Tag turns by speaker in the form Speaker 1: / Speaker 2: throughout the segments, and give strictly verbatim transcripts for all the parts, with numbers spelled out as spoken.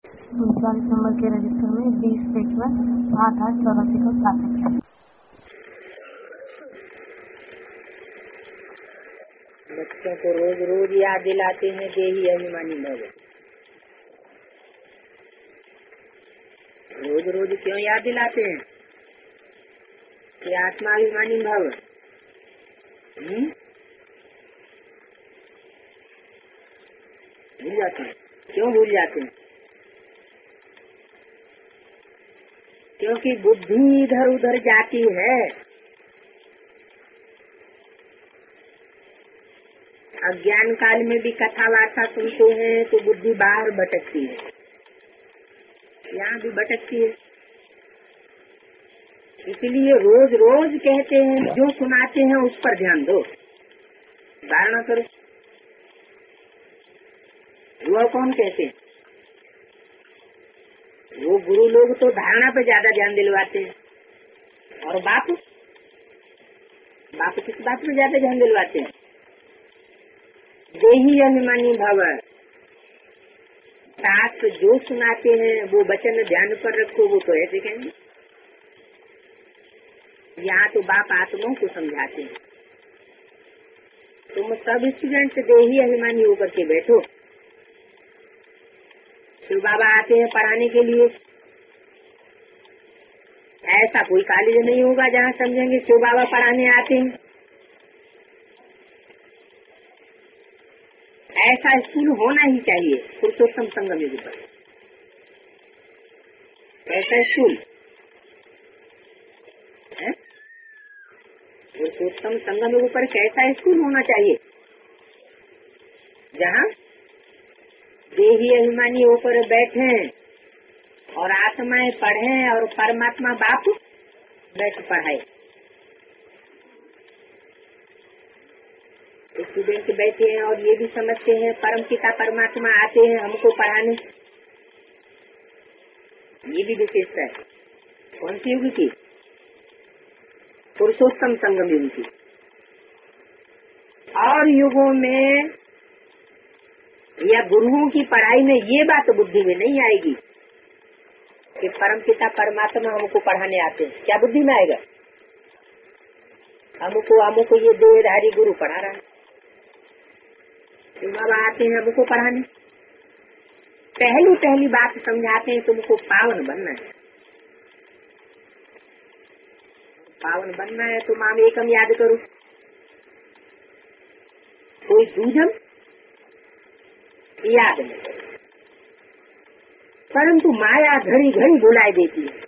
Speaker 1: उनचालीस नंबर के रजिस्टर में बीस पेशवर आठ आठ चौरासी को स्थापित है।
Speaker 2: बच्चों को रोज रोज याद दिलाते हैं देही अभिमानी भव। रोज रोज क्यों याद दिलाते हैं कि आत्माभिमानी भव? हम्म भूल जाते हैं। क्यों भूल जाते हैं? क्योंकि बुद्धि इधर उधर जाती है। अज्ञान काल में भी कथा वार्ता सुनते हैं तो बुद्धि बाहर भटकती है, यहाँ भी भटकती है। इसलिए रोज रोज कहते हैं, जो सुनाते हैं उस पर ध्यान दो, धारणा करो। वो कौन कहते हैं? वो गुरु लोग तो धारणा पे ज्यादा ध्यान दिलवाते हैं। और बाप बाप किस बात पे ज्यादा ध्यान दिलवाते हैं? देही अभिमानी भव। साथ जो सुनाते हैं वो वचन ध्यान पर रखो, वो तो ऐसे कहेंगे। यहाँ तो बाप आत्माओं को समझाते हैं। तुम सब स्टूडेंट देही अभिमानी होकर के बैठो। शिव बाबा आते हैं पढ़ाने के लिए। ऐसा कोई कॉलेज नहीं होगा जहाँ समझेंगे शिव बाबा पढ़ाने आते हैं। ऐसा स्कूल होना ही चाहिए पुरुषोत्तम संगम युग पर। ऐसा स्कूल है पुरुषोत्तम संगम युग पर। कैसा स्कूल होना चाहिए? जहाँ देही अभिमानी होकर बैठे और आत्माएं पढ़े और परमात्मा बाप बैठ पढ़ाए। स्टूडेंट बैठे हैं और ये भी समझते हैं परम पिता परमात्मा आते हैं हमको पढ़ाने। ये भी विशेषता है। कौन सी युग की? पुरुषोत्तम संगम युग की। और युगों में या गुरुओं की पढ़ाई में ये बात बुद्धि में नहीं आएगी कि परम पिता परमात्मा हमको पढ़ाने आते हैं। क्या बुद्धि में आएगा? हमको हमको ये देहधारी गुरु पढ़ा रहा है। बाबा आते हैं हमको पढ़ाने। पहली पहली बात समझाते हैं तुमको पावन बनना है। पावन बनना है तो माम एकम याद करो। कोई दूजम याद नहीं करो, परंतु माया घड़ी घड़ी बुलाए देती है।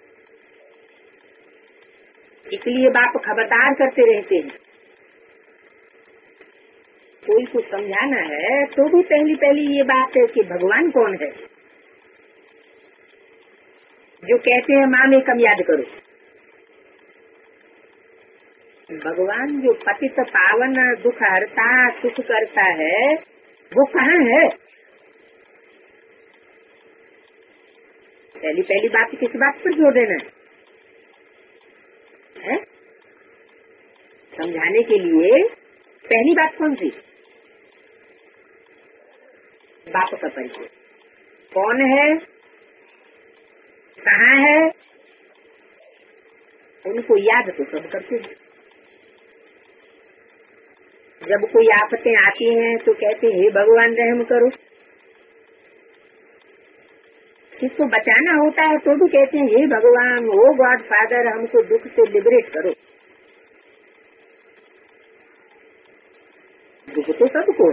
Speaker 2: इसलिए बाप खबरदार करते रहते हैं। कोई को समझाना है तो भी पहली पहली ये बात है कि भगवान कौन है। जो कहते हैं माँ में कम याद करो। भगवान जो पतित पावन दुख हरता सुख करता है वो कहाँ है? पहली पहली बात किस बात पर जोर देना है? समझाने के लिए पहली बात कौन सी? बाप का परिचय। कौन है, कहाँ है, उनको याद तो सब करते हैं। जब कोई आफतें आती हैं तो कहते हैं हे भगवान रहम करो। किसको बचाना होता है तो भी कहते हैं हे भगवान ओ गॉड फादर हमको दुख से लिबरेट करो। दुख तो सबको,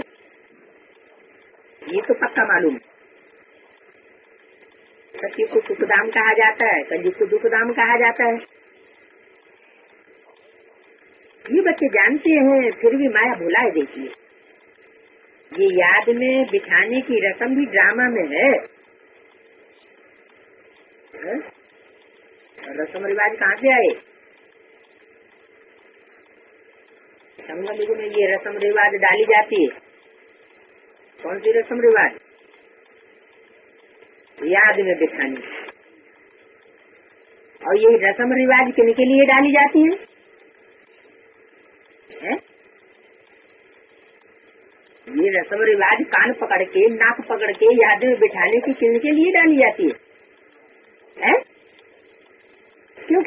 Speaker 2: ये तो पक्का मालूम। सत्य को सुखदाम कहा जाता है, कंजूस को दुखदाम कहा जाता है। ये बच्चे जानते हैं फिर भी माया भुलाए देती है। ये याद में बिठाने की रस्म भी ड्रामा में है। रस्म रिवाज कहाँ से आए? संगम युग में ये रस्म रिवाज डाली जाती है। कौन सी रस्म रिवाज? याद में बिठानी। और ये रस्म रिवाज किन के लिए डाली जाती है? है? ये रस्म रिवाज कान पकड़ के नाक पकड़ के याद में बिठाने की किन के लिए डाली जाती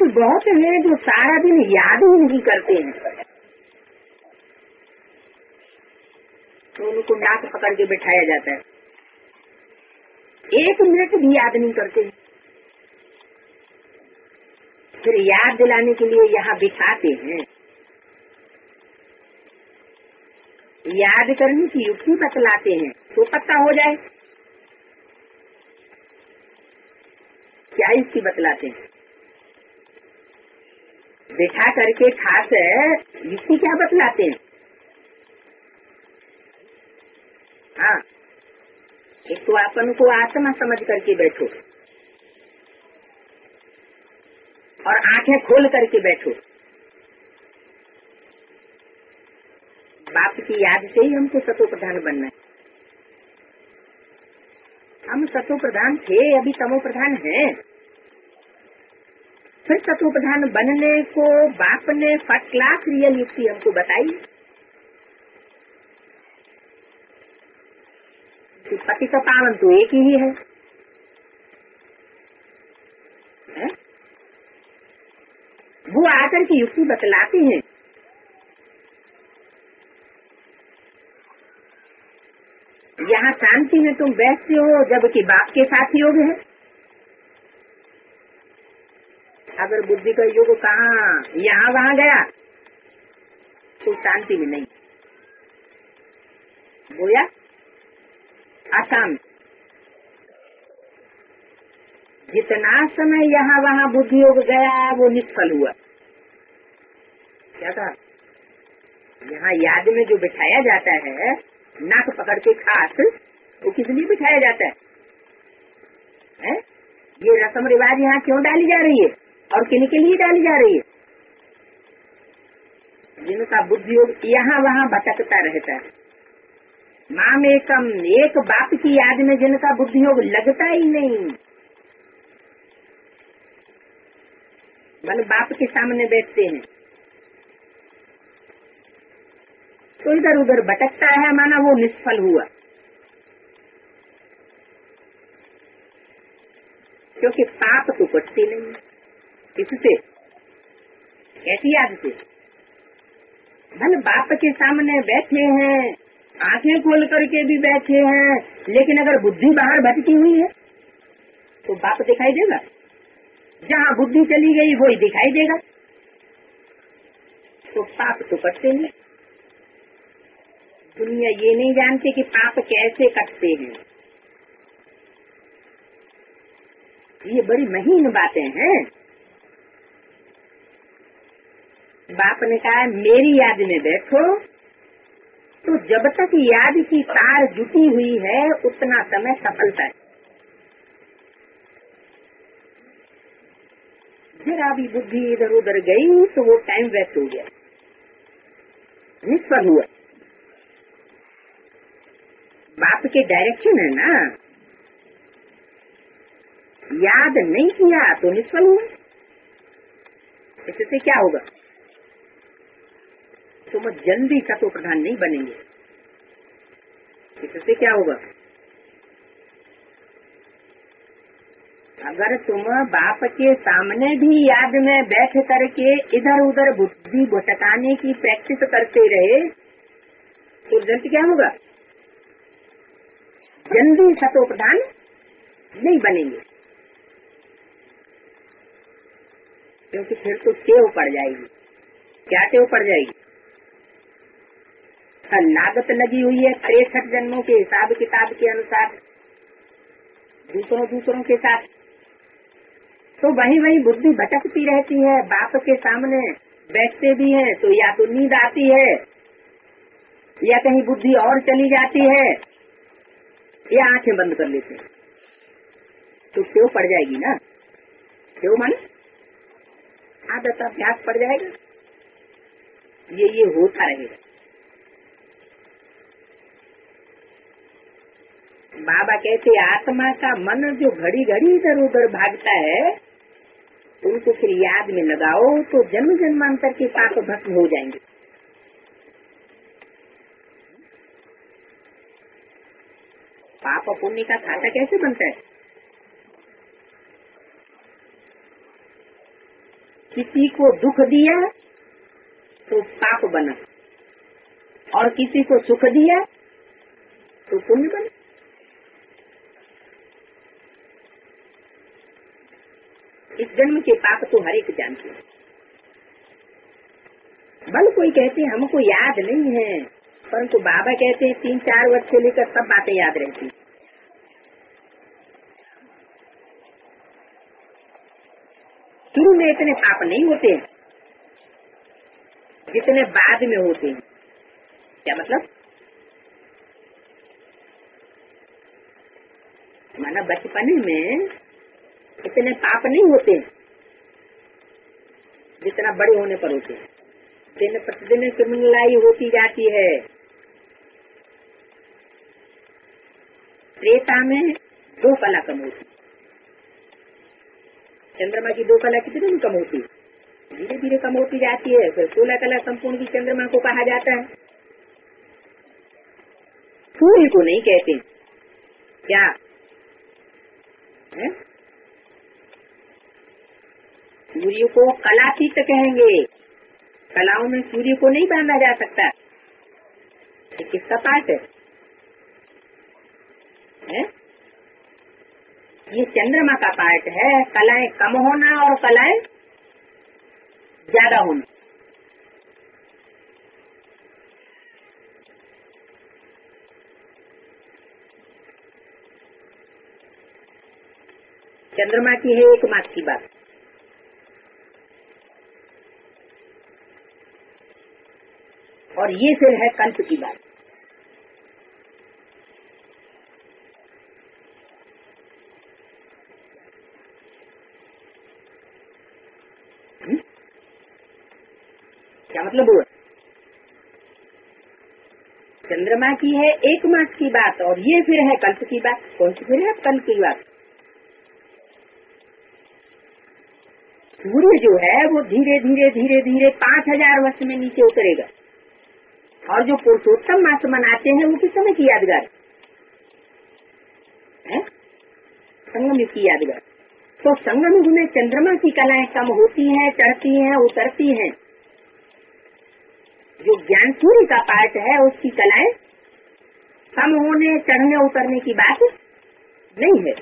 Speaker 2: बहुत हैं जो सारा दिन याद ही नहीं करते हैं, तो उनको नाक पकड़ के बैठाया जाता है, एक मिनट भी याद नहीं करते। फिर याद दिलाने के लिए यहाँ बिठाते हैं, याद करने की युक्ति बतलाते हैं तो पता हो जाए। क्या इसकी बतलाते हैं? बिठा करके खास युक्ति क्या बतलाते हैं? हाँ, एक तो अपन को आत्मा समझ करके बैठो और आंखें खोल करके बैठो। बाप की याद से ही हमको सतो प्रधान बनना है। हम सतो प्रधान थे, अभी तमो प्रधान हैं। फिर सतो प्रधान बनने को बाप ने फर्स्ट क्लास रियल युक्ति हमको बताई कि पति का पावन तो एक ही है, है? वो आकर की युक्ति बतलाते हैं। यहाँ शांति में तुम बैठते हो जबकि बाप के साथ योग है। अगर बुद्धि का योग कहाँ यहाँ वहाँ गया तो शांति में नहीं, बोया अशांत। जितना समय यहाँ वहाँ बुद्धि योग गया वो निष्फल हुआ। क्या कहा? यहाँ याद में जो बिठाया जाता है नाक पकड़ के खास, वो किस लिए बिठाया जाता है, है? ये रस्म रिवाज यहाँ क्यों डाली जा रही है और किन के लिए डाली जा रही है? जिनका बुद्धि योग यहाँ वहाँ भटकता रहता है। माँ में कम एक बाप की याद में जिनका बुद्धि योग लगता ही नहीं, मन बाप के सामने बैठते हैं तो इधर उधर भटकता है, माना वो निष्फल हुआ। क्योंकि पाप तो कटते नहीं। किससे? कैसी याद से? भले बाप के सामने बैठे हैं, आंखें खोल करके भी बैठे हैं, लेकिन अगर बुद्धि बाहर भटकी हुई है तो बाप दिखाई देगा। जहाँ बुद्धि चली गई वही दिखाई देगा। तो पाप तो कटते नहीं। दुनिया ये नहीं जानती कि पाप कैसे कटते हैं। ये बड़ी महीन बातें हैं। बाप ने कहा मेरी याद में बैठो, तो जब तक याद की तार जुटी हुई है उतना समय सफलता है। जरा भी बुद्धि इधर उधर गई तो वो टाइम वेस्ट हो गया, निष्फल हुआ। बाप के डायरेक्शन है ना, याद नहीं किया तो निष्फल हुआ। इससे क्या होगा? तुम जल्दी सतो प्रधान नहीं बनेंगे। इससे क्या होगा? अगर तुम बाप के सामने भी याद में बैठ करके इधर उधर बुद्धि भटकाने की प्रैक्टिस करते रहे तो रिजल्ट क्या होगा? जल्दी सतो प्रधान नहीं बनेंगे, क्योंकि फिर तो टेव पड़ जाएगी। क्या टेव पड़ जाएगी? लागत लगी हुई है तिरसठ जन्मों के हिसाब किताब के अनुसार दूसरों दूसरों के साथ, तो वही वही बुद्धि भटकती रहती है। बाप के सामने बैठते भी हैं तो या तो नींद आती है या कहीं बुद्धि और चली जाती है या आंखें बंद कर लेते हैं, तो क्यों पड़ जाएगी ना। क्यों मन आदत अभ्यास पड़ जाएगा। ये ये होता रहेगा। बाबा कहते आत्मा का मन जो घड़ी घड़ी इधर उधर भागता है उनको फिर याद में लगाओ तो जन्म जन्मांतर के पाप भस्म हो जाएंगे। पाप पुण्य का खाता कैसे बनता है? किसी को दुख दिया तो पाप बना, और किसी को सुख दिया तो पुण्य बना। इस जन्म के पाप तो हर एक जानते हैं। बल कोई कहते हैं हमको याद नहीं है, परंतु बाबा कहते हैं तीन चार वर्ष से लेकर सब बातें याद रहती। शुरू में इतने पाप नहीं होते जितने बाद में होते हैं। क्या मतलब? माना बचपन में इतने पाप नहीं होते जितना बड़े होने पर होते हैं। दिन प्रतिदिन क्रिमिनलाई होती जाती है। त्रेता में दो कला कम होती, चंद्रमा की दो कला कितनी दिन कम होती, धीरे धीरे कम होती जाती है। फिर सोलह कला संपूर्ण भी चंद्रमा को कहा जाता है। सूर्य को नहीं कहते क्या है? सूर्य को कलातीत कहेंगे। कलाओं में सूर्य को नहीं बांधा जा सकता। ये किसका पाठ है, है? ये चंद्रमा का पाठ है। कलाएं कम होना और कलाएं ज्यादा होना। चंद्रमा की है एक मास की बात, और ये फिर है कल्प की बात। हुँ? क्या मतलब हुआ? चंद्रमा की है एक मास की बात, और ये फिर है कल्प की बात। कौन सी फिर है कल्प की बात? सूर्य जो है वो धीरे धीरे धीरे धीरे पांच हजार वर्ष में नीचे उतरेगा, और जो पुरुषोत्तम मास मनाते हैं वो किस समय की यादगार है? संगम युग की यादगार। तो संगम युग में चंद्रमा की कलाएं कम होती हैं, चढ़ती हैं, उतरती हैं। जो ज्ञान सूर्य का पाठ है उसकी कलाएं कम होने, चढ़ने, उतरने की बात नहीं है।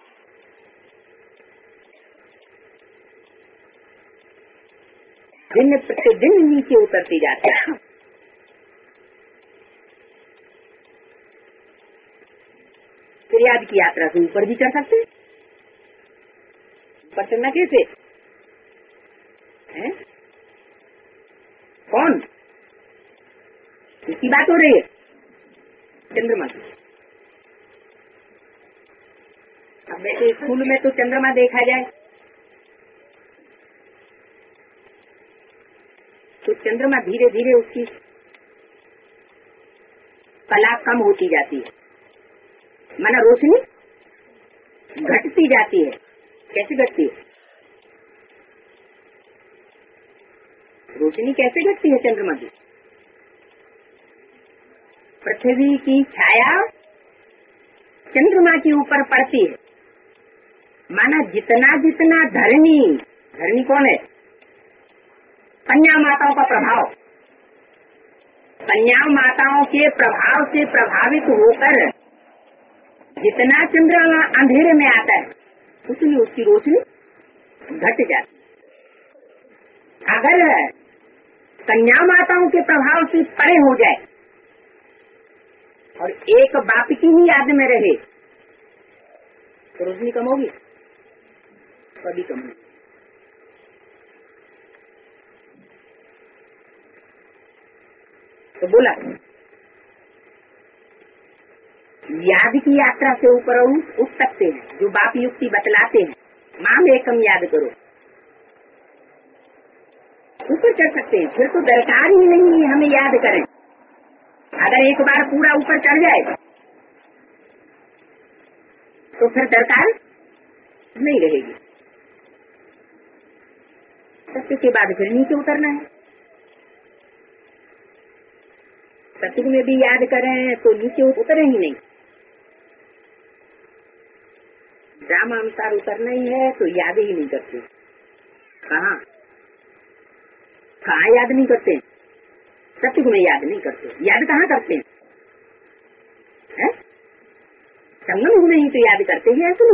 Speaker 2: दिन प्रतिदिन नीचे उतरती जाती है। फिरियाद की यात्रा से ऊपर भी चढ़ सकते, ऊपर चढ़ना कैसे है? कौन? किसकी बात हो रही है? चंद्रमा की। अब वैसे स्कूल में तो चंद्रमा देखा जाए तो चंद्रमा धीरे धीरे उसकी कला कम होती जाती है, माना रोशनी घटती जाती है। कैसे घटती है? रोशनी कैसे घटती है चंद्रमा की? पृथ्वी की छाया चंद्रमा के ऊपर पड़ती है। माना जितना जितना धरणी, धरणी कौन है? कन्या माताओं का प्रभाव। कन्या माताओं के प्रभाव से प्रभावित होकर जितना चंद्रमा अंधेरे में आता है उसमें उसकी रोशनी घट जाती। अगर कन्या माताओं के प्रभाव से परे हो जाए और एक बाप की ही याद में रहे तो रोशनी कम होगी, कभी कम होगी। तो बोला याद की यात्रा से ऊपर उठ सकते हैं। जो बाप युक्ति बतलाते हैं, माम एकम याद करो, ऊपर चढ़ सकते हैं। फिर तो दरकार ही नहीं हमें याद करें। अगर एक बार पूरा ऊपर चढ़ जाए तो फिर दरकार नहीं रहेगी। सत्य के बाद फिर नीचे उतरना है। सत्युग में भी याद करें तो नीचे उतरे ही नहीं। ड्रामा अनुसार उतरना ही है तो याद ही नहीं करते। कहाँ कहाँ याद नहीं करते, सत्युग में याद नहीं करते। याद कहाँ करते हैं, है? संगम युग में ही तो याद करते हैं असली।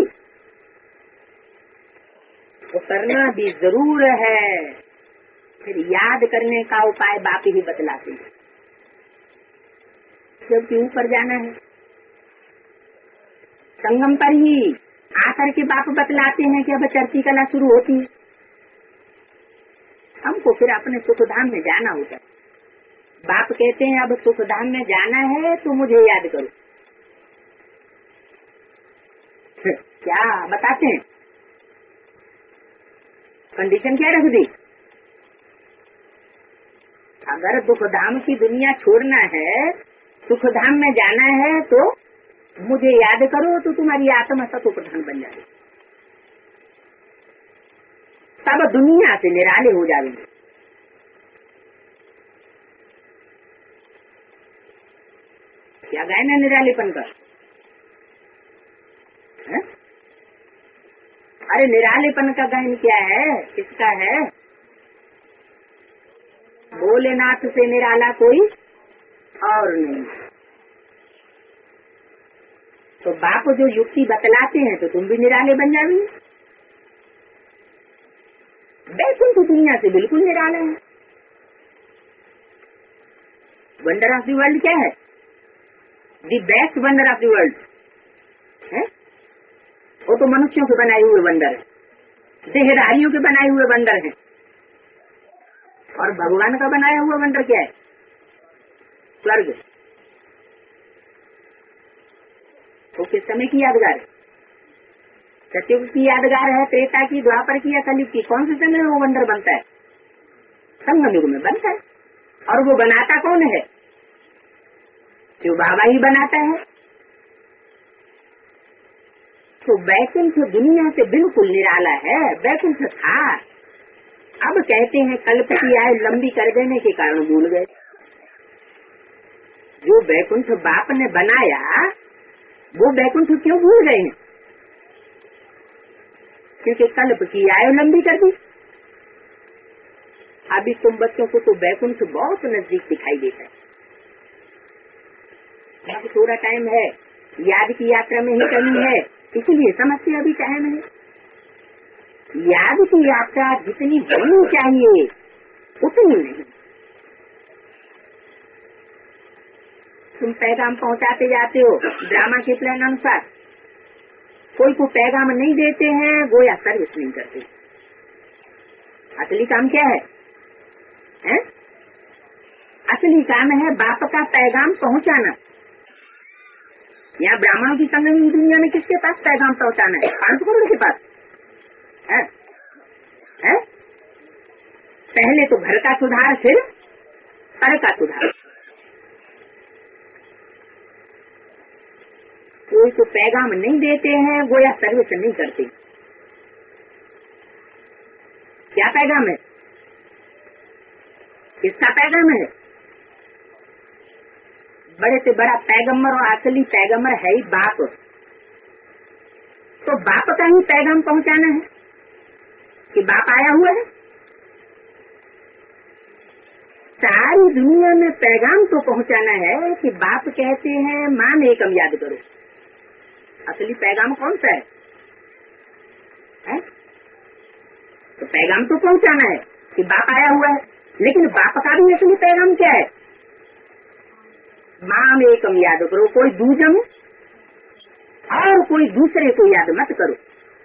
Speaker 2: तो करना भी जरूर है, फिर याद करने का उपाय बाप ही बतलाते हैं। जबकि ऊपर जाना है, संगम पर ही आकर के बाप बतलाते हैं कि अब चर्ची कला शुरू होती है। हमको फिर अपने सुखधाम में जाना होता है। बाप कहते हैं अब सुखधाम में जाना है तो मुझे याद करो। क्या बताते हैं, कंडीशन क्या रख दी, अगर दुखधाम की दुनिया छोड़ना है, सुखधाम में जाना है तो मुझे याद करो, तो तुम्हारी आत्मा सतो प्रधान बन जाएगी। तब दुनिया से निराले हो जाएंगे। क्या गायन है निरालेपन का, है? अरे निरालेपन का गायन क्या है, किसका है? भोलेनाथ से निराला कोई और नहीं। तो बाप जो युक्ति बतलाते हैं तो तुम भी निराले बन जाओगे। वैकुंठ दुनिया से बिल्कुल निराला है। वंडर ऑफ द वर्ल्ड क्या है, the best wonder of the world है। वो तो मनुष्यों के बनाए हुए वंडर है, देहधारियों के बनाए हुए वंडर है। और भगवान का बनाया हुआ वंडर क्या है, स्वर्ग। तो किस समय की यादगार है, सतयुग की यादगार है, त्रेता की, द्वापर की या कलयुग की? कौन से समय में वो वंडर बनता है? संगम युग में बनता है। और वो बनाता कौन है? शिव बाबा ही बनाता है। तो वैकुंठ दुनिया से बिल्कुल निराला है, वैकुंठ था। अब कहते हैं कल्प की आयु लंबी कर देने के कारण भूल गए। जो वैकुंठ बाप ने बनाया वो वैकुंठ क्यों भूल गए हैं? क्योंकि कल्प की आयु लंबी कर दी। अभी तुम बच्चों को तो वैकुंठ बहुत नजदीक दिखाई देता है। अब थोड़ा टाइम है, याद की यात्रा में ही कमी है, इसलिए समस्या अभी टाइम है। याद की यात्रा जितनी होनी चाहिए उतनी नहीं। तुम पैगाम पहुंचाते जाते हो ड्रामा के प्लान अनुसार, कोई को पैगाम नहीं देते हैं, गोया सर्विस नहीं करते। असली काम क्या है, है? असली काम है बाप का पैगाम पहुंचाना। यहाँ ब्राह्मणों की संगम दुनिया में किसके पास पैगाम पहुंचाना है? पांच करोड़ के पास है, है? पहले तो घर का सुधार, फिर पर का सुधार। कोई तो पैगाम नहीं देते हैं, गोया सर्विस नहीं करते। क्या पैगाम है, किसका पैगाम है? बड़े से बड़ा पैगंबर और असली पैगंबर है ही बाप। तो बाप का ही पैगाम पहुंचाना है कि बाप आया हुआ है। सारी दुनिया में पैगाम तो पहुंचाना है कि बाप कहते हैं मां में एकम याद करो। असली पैगाम कौन सा है, है? तो पैगाम तो पहुंचाना है कि बाप आया हुआ है, लेकिन बाप का भी असली पैगाम क्या है? मां में एकम याद करो। कोई दूजम और कोई दूसरे को याद मत करो।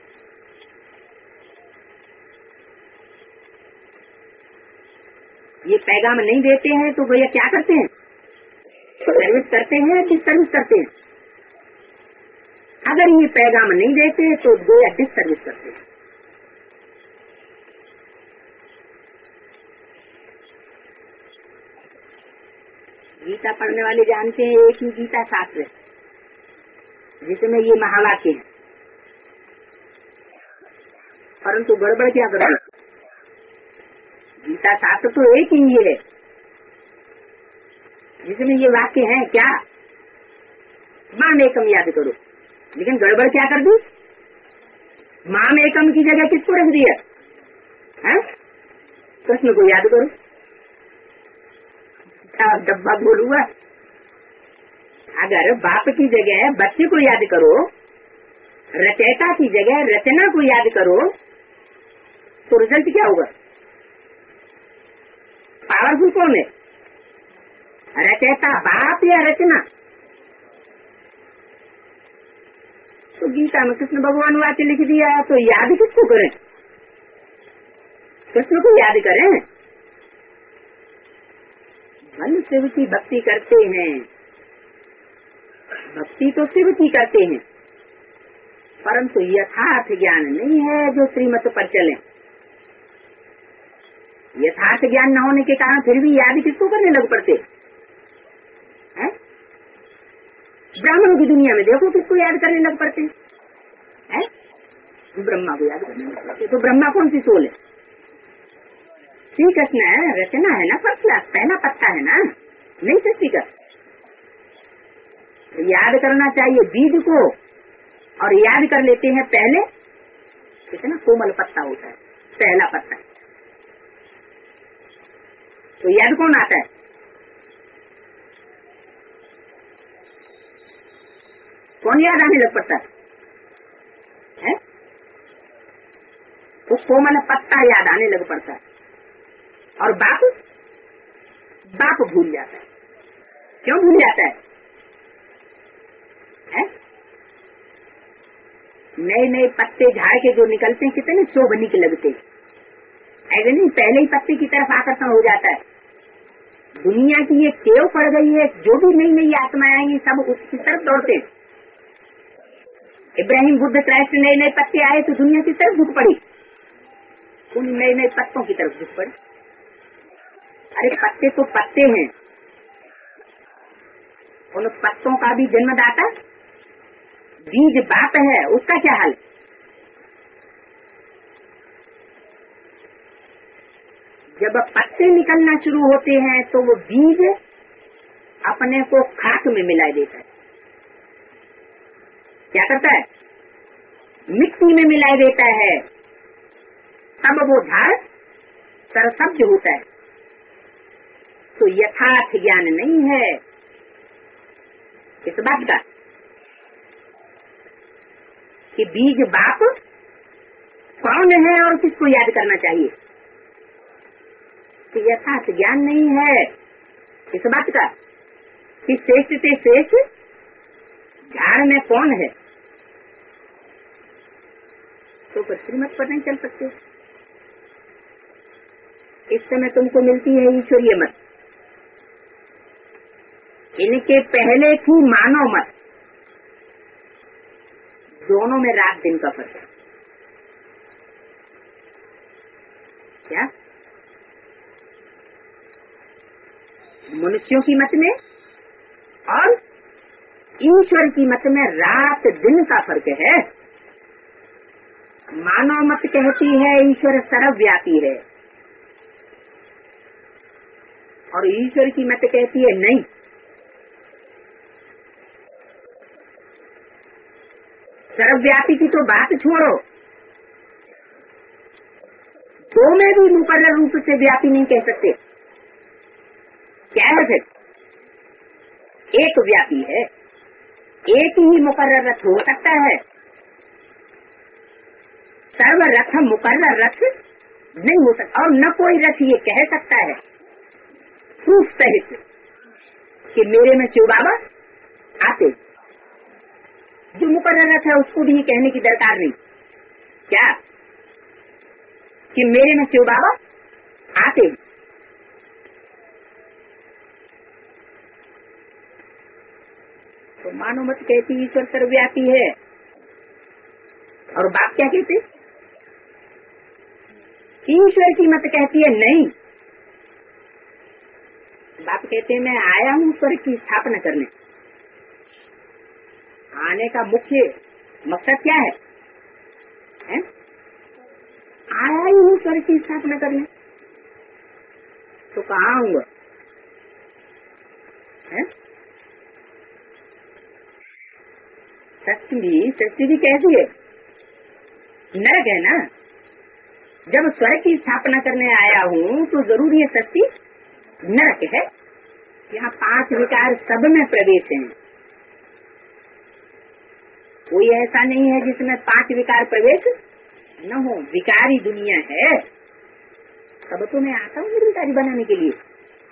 Speaker 2: ये पैगाम नहीं देते हैं तो भैया क्या करते हैं? तो सर्विस करते हैं कि सर्विस करते हैं? अगर ये पैगाम नहीं देते तो गोया डिस सर्विस करते हैं। गीता पढ़ने वाले जानते हैं एक ही गीता शास्त्र जिसमें ये महावाक्य है, परंतु गड़बड़ क्या करते? गीता शास्त्र तो एक ही है जिसमें ये वाक्य है क्या, मां में एकम याद करो, लेकिन गड़बड़ क्या कर दी? मां में एकम की जगह किसको रख दिया है? कृष्ण को याद करो। बड़ा डब्बा गोल हुआ। अगर बाप की जगह बच्चे को याद करो, रचयिता की जगह रचना को याद करो, तो रिजल्ट क्या होगा? पावरफुल कौन है, रचयिता बाप या रचना? तो गीता में कृष्ण भगवान वाक्य लिख दिया, तो याद किसको करें? कृष्ण को याद करें। मन शिव की भक्ति करते हैं, भक्ति तो शिव की करते हैं, परंतु यथार्थ ज्ञान नहीं है जो श्रीमत पर चले। यथार्थ ज्ञान न होने के कारण फिर भी याद किसको करने लग पड़ते हैं? ब्राह्मणों की दुनिया में देखो किसको याद करने लग पड़ते हैं? ब्रह्मा को याद करने लग पड़ते। तो ब्रह्मा कौन सी सोल है? श्री कृष्ण है, रचना है ना, फर्स्ट क्लास पहला पत्ता है ना, नहीं सृष्टि का। तो याद करना चाहिए बीज को, और याद कर लेते हैं पहले कितना कोमल पत्ता होता है, पहला पत्ता। तो याद कौन आता है? कौन याद आने लग पड़ता है? तो कोमल पत्ता याद आने लग पड़ता है, और बाप बाप भूल जाता है। क्यों भूल जाता है? है? नए नए पत्ते झाड़ के जो निकलते हैं कितने शोभनीक लगते हैं, ऐसे नहीं पहले ही पत्ते की तरफ आकर्षण हो जाता है। दुनिया की ये टेव पड़ गई है, जो भी नई नई आत्माएं आएंगी सब उसकी तरफ दौड़ते हैं। इब्राहिम बुद्ध क्राइस्ट नए नए पत्ते आए तो दुनिया की तरफ झुक पड़ी, उन नए नए पत्तों की तरफ झुक पड़ी। अरे पत्ते तो पत्ते हैं, उन पत्तों का भी जन्मदाता बीज बाप है, उसका क्या हाल? जब पत्ते निकलना शुरू होते हैं तो वो बीज अपने को खाक में मिला देता है। क्या करता है? मिट्टी में मिला देता है, तब वो झाड़ सरसब्ज होता है। तो यथार्थ ज्ञान नहीं है इस बात का कि बीज बाप कौन है और किसको याद करना चाहिए। कि यथार्थ ज्ञान नहीं है इस बात का कि श्रेष्ठ से श्रेष्ठ झाड़ में कौन है, तो फिर श्रीमत पर नहीं चल सकते। इस समय तुमको मिलती है ईश्वरीय मत, इनके पहले थी मानव मत, दोनों में रात दिन का फर्क है। क्या मनुष्यों की मत में और ईश्वर की मत में रात दिन का फर्क है। मानव मत कहती है ईश्वर सर्वव्यापी है, और ईश्वर की मत कहती है नहीं, सर्वव्यापी की तो बात छोड़ो, दो में भी मुकर्रर रूप से व्यापी नहीं कह सकते। क्या है फिर? एक व्यापी है, एक ही मुकर्रर रथ हो सकता है, सर्व रथ मुकर्रर रथ नहीं हो सकता। और न कोई रथ ये कह सकता है प्रूफ सहित कि मेरे में शिव बाबा आते। जो मुकर्रर रथ है उसको भी ये कहने की दरकार नहीं, क्या कि मेरे में शिव बाबा आते। तो मानो मत कहती ईश्वर सर्वव्यापी है, और बाप क्या कहते? ईश्वर की मत कहती है नहीं, बाप कहते हैं मैं आया हूँ स्वर्ग की स्थापना करने। आने का मुख्य मकसद क्या है, है? आया ही हूँ स्वर्ग की स्थापना करने, तो कहाँ आऊंगा? सृष्टि भी सृष्टि भी कैसी है? नरक है ना। जब स्वर्ग की स्थापना करने आया हूँ तो जरूर ये सृष्टि नरक है, यहाँ पांच विकार सब में प्रवेश है। कोई ऐसा नहीं है जिसमें पांच विकार प्रवेश न हो। विकारी दुनिया है, सब तो मैं आता हूँ निर्विकारी बनाने के लिए।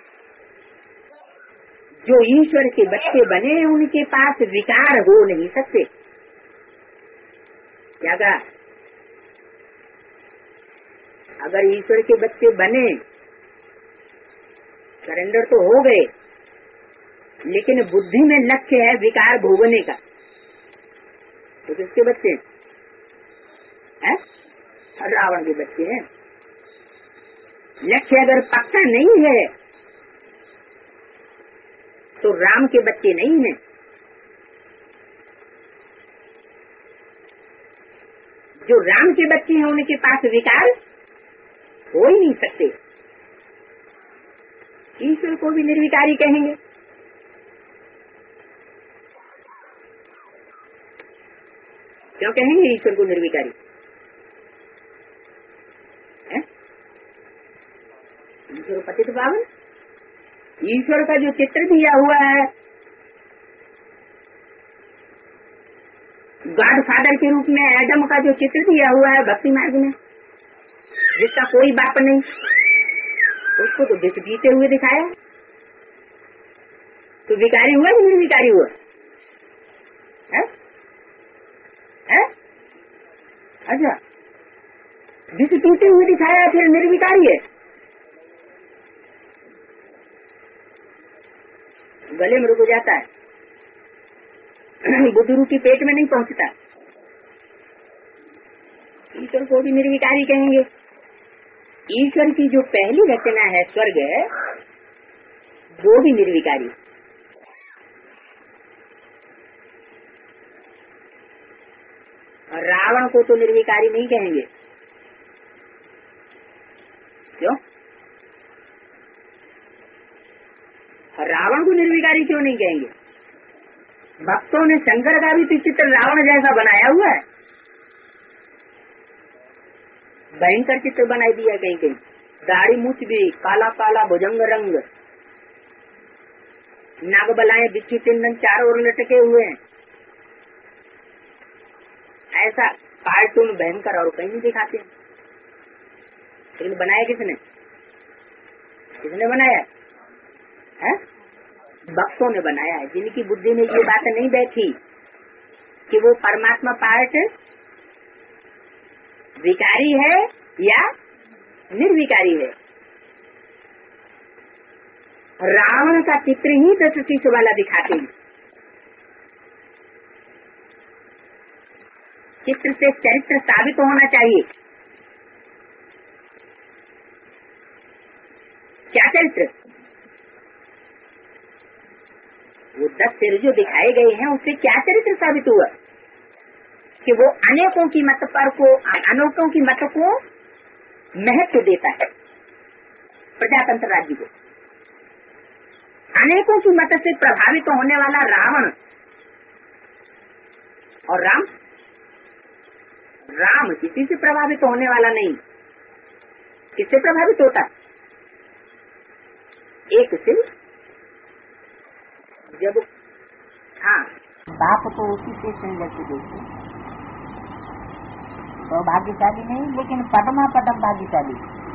Speaker 2: जो ईश्वर के बच्चे बने उनके पास विकार हो नहीं सकते। क्या कहा? अगर ईश्वर के बच्चे बने, सरेंडर तो हो गए, लेकिन बुद्धि में लक्ष्य है विकार भोगने का, तो किसके बच्चे हैं? रावण के बच्चे हैं। लक्ष्य अगर पक्का नहीं है तो राम के बच्चे नहीं हैं। जो राम के बच्चे हैं उनके पास विकार हो ही नहीं सकते। ईश्वर को भी निर्विकारी कहेंगे। क्यों कहेंगे ईश्वर को निर्विकारी? है? ईश्वर पतित पावन। ईश्वर का जो चित्र दिया हुआ है गॉड फादर के रूप में, एडम का जो चित्र दिया हुआ है भक्ति मार्ग में, जिसका कोई बाप नहीं, उसको तो विष पीते हुए दिखाया, तो विकारी हुआ कि निर्विकारी हुआ? है? है? अच्छा, विष पीते हुए दिखाया फिर निर्विकारी है? गले में रुक जाता है, बुद्धि रूपी पेट में नहीं पहुंचता। ईश्वर को भी निर्विकारी कहेंगे। ईश्वर की जो पहली रचना है स्वर्ग है, वो भी निर्विकारी। और रावण को तो निर्विकारी नहीं कहेंगे। क्यों? रावण को निर्विकारी क्यों नहीं कहेंगे? भक्तों ने शंकर का भी चित्र रावण जैसा बनाया हुआ है, भयंकर चित्र बनाई दिया कहीं कहीं। दाढ़ी मूछ भी काला काला भुजंग रंग, नाग बलाएं बिच्छू चिन्हन चारों ओर लटके हुए हैं। ऐसा कार्टून भयंकर और कहीं नहीं दिखाते। लेकिन बनाया किसने? किसने बनाया है? भक्तों ने बनाया है, जिनकी बुद्धि में ये बात नहीं बैठी कि वो परमात्मा पार्ट विकारी है या निर्विकारी है। रावण का चित्र ही दस शीश वाला दिखाते हैं। चित्र से चरित्र साबित होना चाहिए। क्या चरित्र? वो दस सिर जो दिखाए गए हैं उससे क्या चरित्र साबित हुआ? कि वो अनेकों की मत पर को अनेकों की मत को महत्व देता है। प्रजातंत्र राज्य को अनेकों की मत से प्रभावित तो होने वाला रावण और राम राम किसी से प्रभावित होने वाला नहीं। किससे प्रभावित होता? एक सिर जब हाँ बाप को उसी से संलग्न देखते, तो भाग्यशाली नहीं, लेकिन पदमा पदम भाग्यशाली।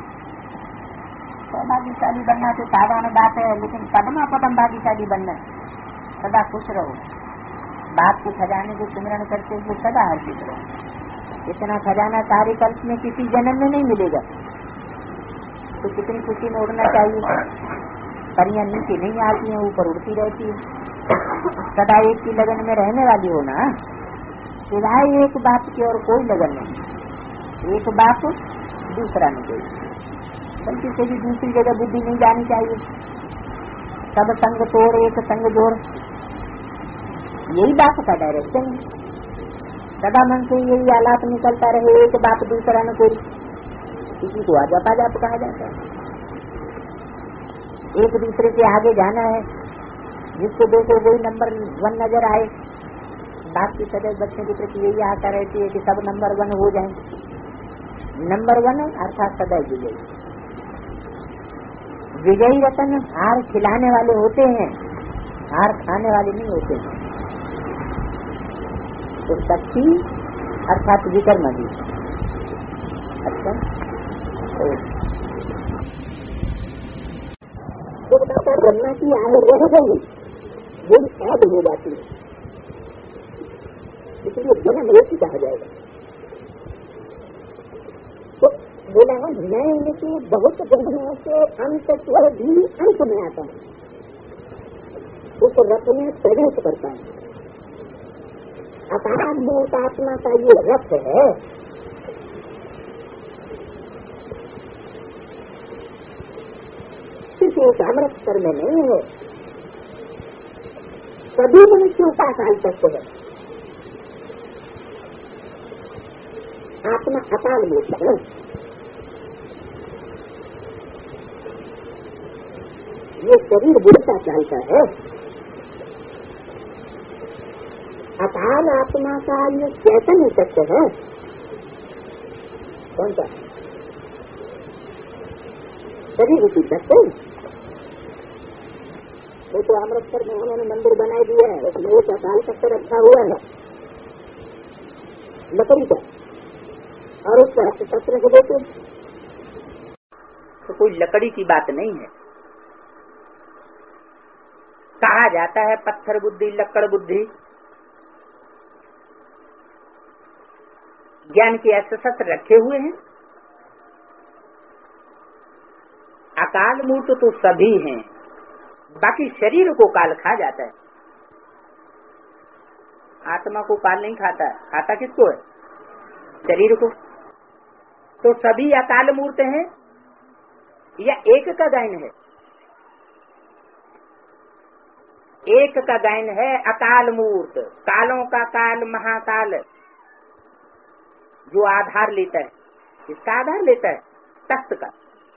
Speaker 2: तो भाग्यशाली बनना तो साधारण बात है, लेकिन पदमा पदम भाग्यशाली बनना। सदा खुश रहो, बाप के खजाने को सिमरण करते हुए सदा हर्षित रहो। इतना खजाना सारे कल्प में किसी जन्म में नहीं मिलेगा, तो कितनी खुशी में उड़ना चाहिए। परियां नीचे नहीं आती हैं, ऊपर उड़ती रहती है। सदा एक की लगन में रहने वाली हो ना, सिवाय एक बाप की और कोई लगन नहीं। एक बाप दूसरा नहीं कोई, बल्कि से भी दूसरी जगह बुद्धि नहीं जानी चाहिए। सब संग तोड़ एक संग जोड़, यही बाप का डायरेक्शन है। सदा मन से यही आलाप निकलता रहे, एक बाप दूसरा न कोई। किसी को आजाप आजाप कहा जाता है। एक दूसरे के आगे जाना है, जिसको देखो वही नंबर वन नजर आए। बाप की सदैव बच्चों के प्रति यही आशा रहती है कि सब नंबर वन हो जाएं। नंबर वन अर्थात सदैव विजयी। विजयी रतन हार खिलाने वाले होते हैं, हार खाने वाले नहीं होते हैं। तो शक्ति अर्थात विकर्म जी। अच्छा, तो बताता ब्रह्मा की आयु रह गई, वो कैद हो जाती है, इसलिए जन्म एक ही कहा जाएगा। तो बोला है मैं इनके बहुत जन्मों से अंत स्वर भी अंत में आता है, उस रथ में प्रवेश करता है। अपार मूर्त आत्मा का ये रथ है, सिर्फ एक अमृत स्तर में नहीं है, सभी मनुष्यों का काल तत्व है। आत्मा अकाल मूर्त है, ये शरीर बुढ़ता चालता है। अकाल आत्मा का ये चैतन्य तत्व है। कौन सा? शरीर की तत्व। वो तो अमृतसर में उन्होंने मंदिर बनाई दिया है, उसमें एक अकाल तत्व रखा हुआ है लकड़ी का, और उस पर तत्व को देते। तो कोई लकड़ी की बात नहीं है। कहा जाता है पत्थर बुद्धि लक्कड़ बुद्धि, ज्ञान के अस्त्र शस्त्र रखे हुए हैं। अकाल मूर्त तो सभी हैं, बाकी शरीर को काल खा जाता है, आत्मा को काल नहीं खाता। खाता किसको है? शरीर को। तो सभी अकाल मूर्त हैं या एक का गायन है? एक का गायन है अकाल मूर्त। कालों का काल महाकाल, जो आधार लेता है, किसका आधार लेता है? तख्त का।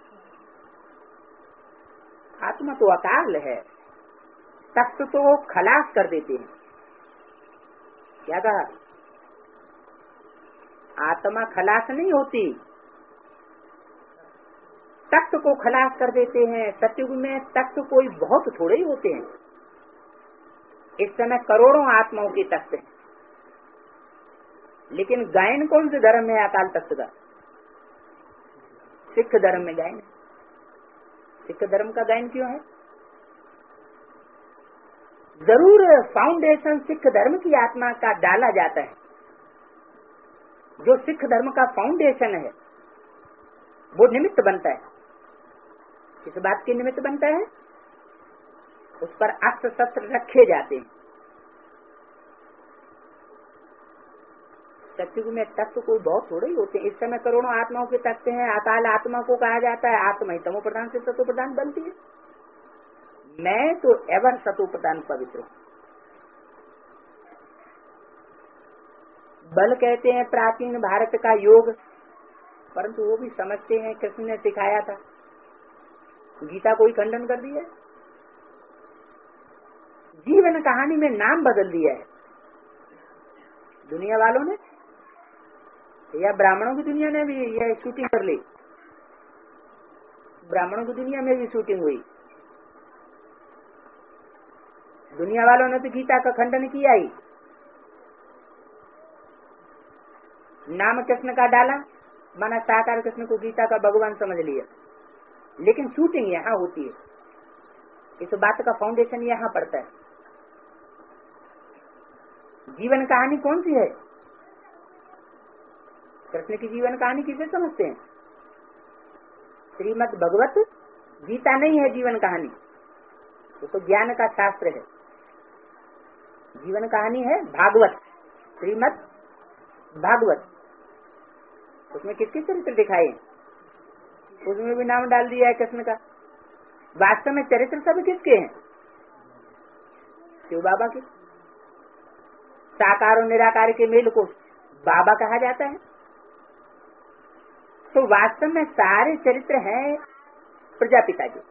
Speaker 2: आत्मा तो अकाल है, तख्त तो खलास कर देते हैं। क्या कहा? आत्मा खलास नहीं होती, तख्त को खलास कर देते हैं। सतयुग में तख्त कोई बहुत थोड़े ही होते हैं, इस समय करोड़ों आत्माओं के तख्त हैं। लेकिन गायन कौन से धर्म है अकाल तख्त का? सिख धर्म में गायन है। सिख धर्म का गायन क्यों है? जरूर फाउंडेशन सिख धर्म की आत्मा का डाला जाता है। जो सिख धर्म का फाउंडेशन है वो निमित्त बनता है। किस बात के निमित्त बनता है? उस पर अस्त्र शस्त्र रखे जाते हैं। सतयुग में तत्व कोई बहुत थोड़े ही होते हैं। इस समय करोड़ों आत्माओं के तत्व हैं। अकाल आत्मा को कहा जाता है। आत्मा ही तमो प्रधान से सतो प्रधान बनती है। मैं तो एवर सतो प्रधान पवित्र हूँ। बल कहते हैं प्राचीन भारत का योग, परंतु वो भी समझते हैं कृष्ण ने सिखाया था। गीता कोई खंडन कर दिया है? जीवन कहानी में नाम बदल दिया है दुनिया वालों ने, या ब्राह्मणों की दुनिया ने भी यह शूटिंग कर ली। ब्राह्मणों की दुनिया में भी शूटिंग हुई। दुनिया वालों ने तो गीता का खंडन किया ही। नाम कृष्ण का डाला, माना साकार कृष्ण को गीता का भगवान समझ लिया, लेकिन शूटिंग यहाँ होती है। इस बात का फाउंडेशन यहाँ पड़ता है। जीवन कहानी कौन सी है? कृष्ण की जीवन कहानी किसे समझते हैं? श्रीमद् भगवत गीता नहीं है जीवन कहानी, वो तो ज्ञान का शास्त्र है। जीवन कहानी है भागवत, श्रीमद् भागवत। उसमें किसके चरित्र दिखाए? उसमें भी नाम डाल दिया है कृष्ण का। वास्तव में चरित्र सब किसके हैं? शिव बाबा के। साकार और निराकार के मेल को बाबा कहा जाता है। तो वास्तव में सारे चरित्र हैं प्रजापिता के,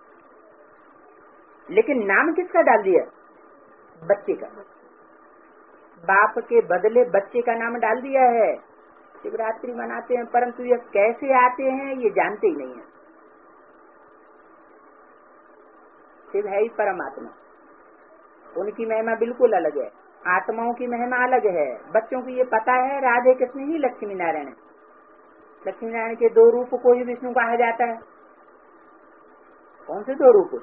Speaker 2: लेकिन नाम किसका डाल दिया? बच्चे का। बाप के बदले बच्चे का नाम डाल दिया है। शिवरात्रि मनाते हैं, परंतु ये कैसे आते हैं ये जानते ही नहीं है। शिव है ही परमात्मा, उनकी महिमा बिल्कुल अलग है, आत्माओं की महिमा अलग है। बच्चों को ये पता है राधे कृष्ण ही लक्ष्मी नारायण है। लक्ष्मी नारायण के दो रूप को ही विष्णु कहा जाता है। कौन से दो रूप?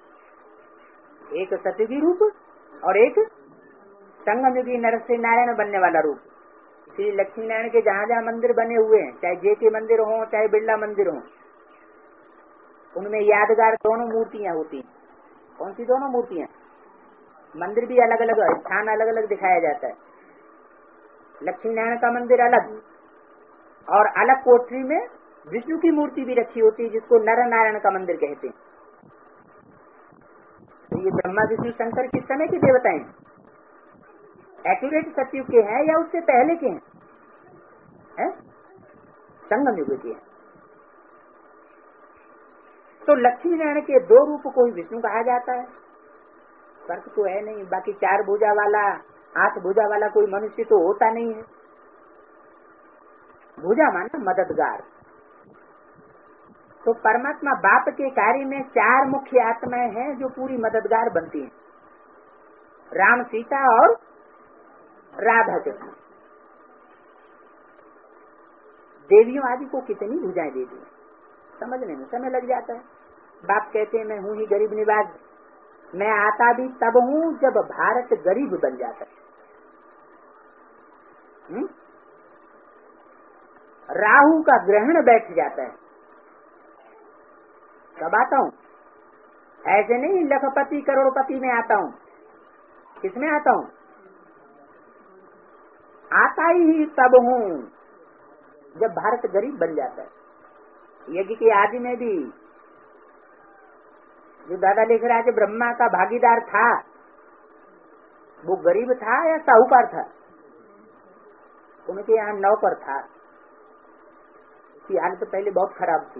Speaker 2: एक सतयुगी रूप और एक संगम युगी नर से नारायण बनने वाला रूप। इसलिए लक्ष्मी नारायण के जहाँ जहाँ मंदिर बने हुए हैं, चाहे जे के मंदिर हो चाहे बिरला मंदिर हो, उनमें यादगार दोनों मूर्तियाँ होती हैं। कौन सी दोनों मूर्तियाँ? मंदिर भी अलग अलग, स्थान अलग अलग दिखाया जाता है। लक्ष्मी नारायण का मंदिर अलग और अलग कोठरी में विष्णु की मूर्ति भी रखी होती है, जिसको नर नारायण का मंदिर कहते हैं। तो ये ब्रह्मा विष्णु शंकर किस समय के देवता हैं? एक्यूरेट सतयुग के हैं या उससे पहले के हैं? है? संगम युग के हैं। तो लक्ष्मी नारायण के दो रूप को ही विष्णु कहा जाता है। फर्क तो है नहीं, बाकी चार भुजा वाला आठ भुजा वाला कोई मनुष्य तो होता नहीं है। भुजा माना मददगार। तो परमात्मा बाप के कार्य में चार मुख्य आत्माएं हैं जो पूरी मददगार बनती हैं, राम सीता और राधा कृष्ण। देवियों आदि को कितनी भुजाएं दे दी, समझने में समय लग जाता है। बाप कहते हैं मैं हूँ ही गरीब निवाज, मैं आता भी तब हूँ जब भारत गरीब बन जाता है। हुँ? राहु का ग्रहण बैठ जाता है, कब आता हूँ? ऐसे नहीं लखपति करोड़पति में आता हूँ। किसमें आता हूँ? आता ही तब हूँ जब भारत गरीब बन जाता है। यज्ञ के आदि में भी जो दादा लिख रहा है कि ब्रह्मा का भागीदार था, वो गरीब था या साहूकार था? उनके यहाँ नौकर था। उसकी हालत तो पहले बहुत खराब थी।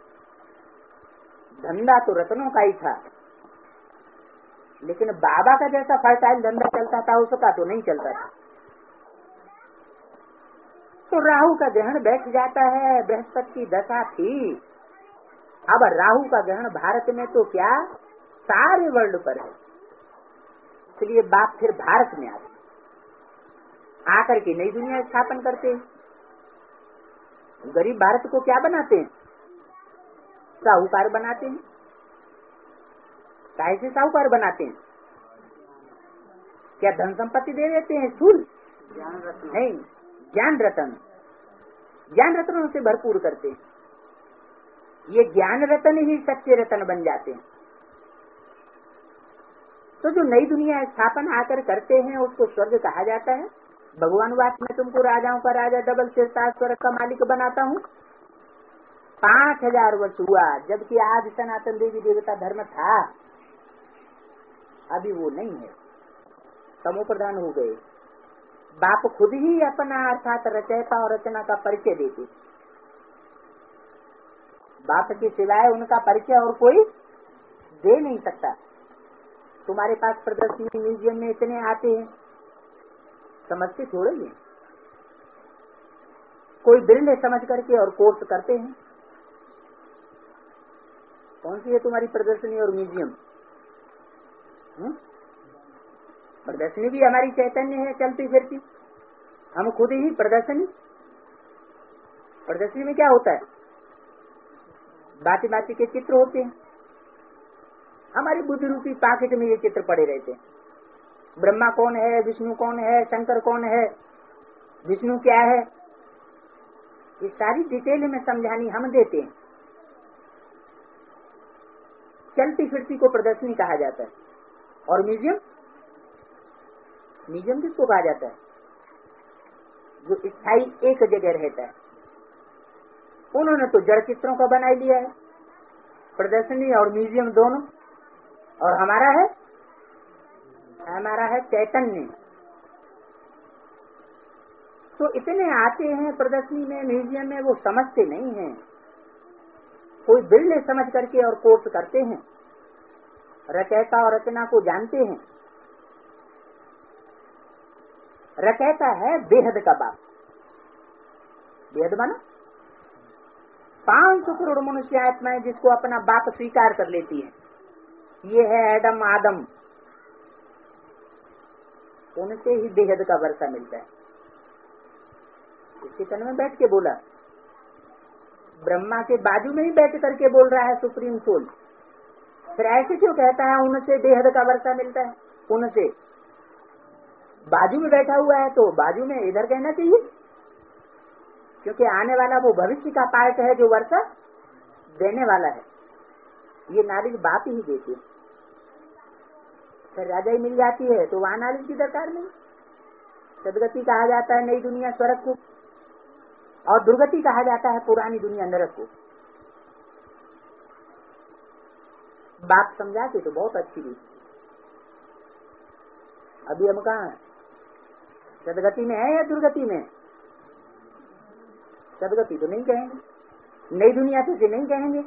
Speaker 2: धंधा तो रत्नों का ही था, लेकिन बाबा का जैसा फर्टाइल धंधा चलता था उसका तो नहीं चलता था। तो राहु का ग्रहण बैठ जाता है। बृहस्पति की दशा थी। अब राहु का ग्रहण भारत में तो क्या सारे वर्ल्ड पर है। इसलिए बाप फिर भारत में आते, आकर के नई दुनिया स्थापन करते हैं। गरीब भारत को क्या बनाते हैं? साहूकार बनाते हैं। कैसे साहूकार बनाते हैं? क्या धन संपत्ति दे देते हैं स्थूल? नहीं, ज्ञान रतन, ज्ञान रत्नों से भरपूर करते हैं। ये ज्ञान रतन ही सच्चे रतन बन जाते हैं। तो जो नई दुनिया स्थापन आकर करते हैं उसको स्वर्ग कहा जाता है। भगवान वास में तुमको राजाओं का राजा डबल सिरताज स्वर्ग का मालिक बनाता हूँ। पांच हजार वर्ष हुआ, जबकि आज सनातन देवी देवता धर्म था, अभी वो नहीं है, तमो प्रधान हो गए। बाप खुद ही अपना अर्थात रचयिता और रचना का परिचय देते। बाप के सिवाय उनका परिचय और कोई दे नहीं सकता। तुम्हारे पास प्रदर्शनी म्यूजियम में इतने आते हैं, समझते थोड़े ही, कोई बिरले समझ करके और कोर्स करते हैं। कौन सी है तुम्हारी प्रदर्शनी और म्यूजियम? हुँ? प्रदर्शनी भी हमारी चैतन्य है चलती फिरती, हम खुद ही प्रदर्शनी। प्रदर्शनी में क्या होता है? बाती बाती के चित्र होते हैं। हमारी बुद्धि रूपी पाकेट में ये चित्र पड़े रहते हैं। ब्रह्मा कौन है, विष्णु कौन है, शंकर कौन है, विष्णु क्या है, ये सारी डिटेल में समझानी हम देते हैं। चलती फिरती को प्रदर्शनी कहा जाता है। और म्यूजियम, म्यूजियम किसको कहा जाता है? जो स्थायी एक जगह रहता है। उन्होंने तो जड़ चित्रों का बना लिया है, प्रदर्शनी और म्यूजियम दोनों। और हमारा है, हमारा है चैतन्य। तो इतने आते हैं प्रदर्शनी में, म्यूजियम में, वो समझते नहीं हैं। कोई बिरले समझ करके और कोर्स करते हैं, रचयिता और रचना को जानते हैं। रचयिता है बेहद का बाप। बेहद माना पांच सौ करोड़ मनुष्य आत्माएं जिसको अपना बाप स्वीकार कर लेती है। ये है एडम आदम, उनसे ही बेहद का वर्षा मिलता है। इसके तन में बैठ के बोला, ब्रह्मा के बाजू में ही बैठ करके बोल रहा है सुप्रीम सोल। फिर ऐसे क्यों कहता है उनसे बेहद का वर्षा मिलता है? उनसे बाजू में बैठा हुआ है तो बाजू में इधर कहना चाहिए, क्योंकि आने वाला वो भविष्य का पार्ट है जो वर्षा देने वाला है। ये नालिज बात ही देती है। फिर राजा ही मिल जाती है तो वहाँ नालिज की दरकार नहीं। सदगति कहा जाता है नई दुनिया स्वर्ग को, और दुर्गति कहा जाता है पुरानी दुनिया नरक को। बात समझाते तो बहुत अच्छी थी। अभी हम कहाँ हैं? सदगति में है या दुर्गति में? सदगति तो नहीं कहेंगे, नई दुनिया तो नहीं कहेंगे।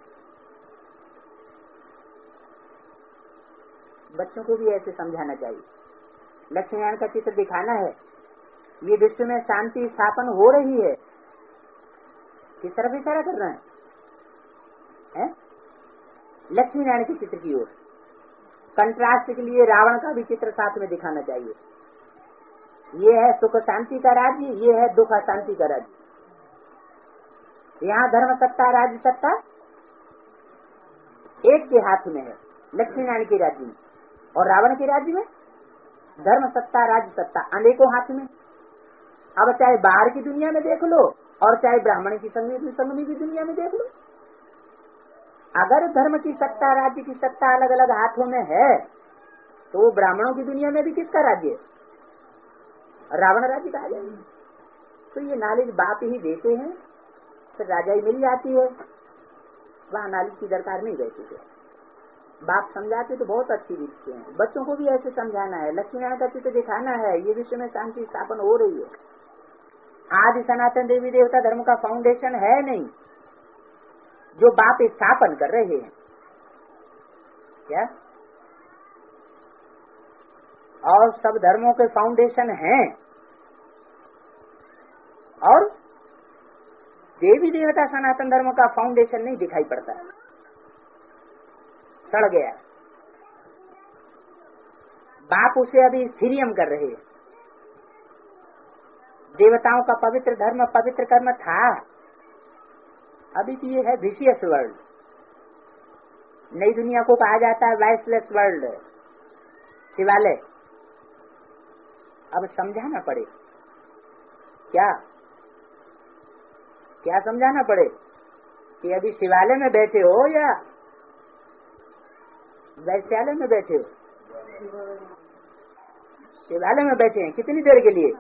Speaker 2: बच्चों को भी ऐसे समझाना चाहिए। लक्ष्मी नारायण का चित्र दिखाना है, ये विश्व में शांति स्थापन हो रही है। किस तरफ इशारा करना है, है? लक्ष्मी नारायण के चित्र की ओर। कंट्रास्ट के लिए रावण का भी चित्र साथ में दिखाना चाहिए। ये है सुख शांति का राज्य, ये है दुख शांति का राज्य। यहाँ धर्म सत्ता राज्य सत्ता एक के हाथ में है, लक्ष्मी नारायण के राज्य में, और रावण के राज्य में धर्म सत्ता राज्य सत्ता अनेकों हाथ में। अब चाहे बाहर की दुनिया में देख लो और चाहे ब्राह्मण की संगमी की दुनिया में देख लो, अगर धर्म की सत्ता राज्य की सत्ता अलग अलग हाथों में है तो ब्राह्मणों की दुनिया में भी किसका राज्य है? रावण राज्य कहा जाएगा। तो ये नॉलेज बाप ही देते हैं, फिर राजा ही मिल जाती है, वहाँ नॉलेज की दरकार नहीं रहती है। बाप समझाते तो बहुत अच्छी दिखते हैं। बच्चों को भी ऐसे समझाना है, लक्ष्मी नारायण का चित्र दिखाना है। ये विश्व में शांति स्थापन हो रही है। आज सनातन देवी देवता धर्म का फाउंडेशन है नहीं, जो बाप स्थापन कर रहे हैं क्या? और सब धर्मों के फाउंडेशन हैं, और देवी देवता सनातन धर्म का फाउंडेशन नहीं दिखाई पड़ता, सड़ गया। बाप उसे अभी स्थिरियम कर रहे हैं। देवताओं का पवित्र धर्म पवित्र कर्म था, अभी तो ये है विशियस वर्ल्ड। नई दुनिया को कहा जाता है वाइसलेस वर्ल्ड, शिवालय। अब समझाना पड़े क्या क्या समझाना पड़े कि अभी शिवालय में बैठे हो या वैश्यालय में बैठे हो? शिवालय में बैठे हैं। कितनी देर के लिए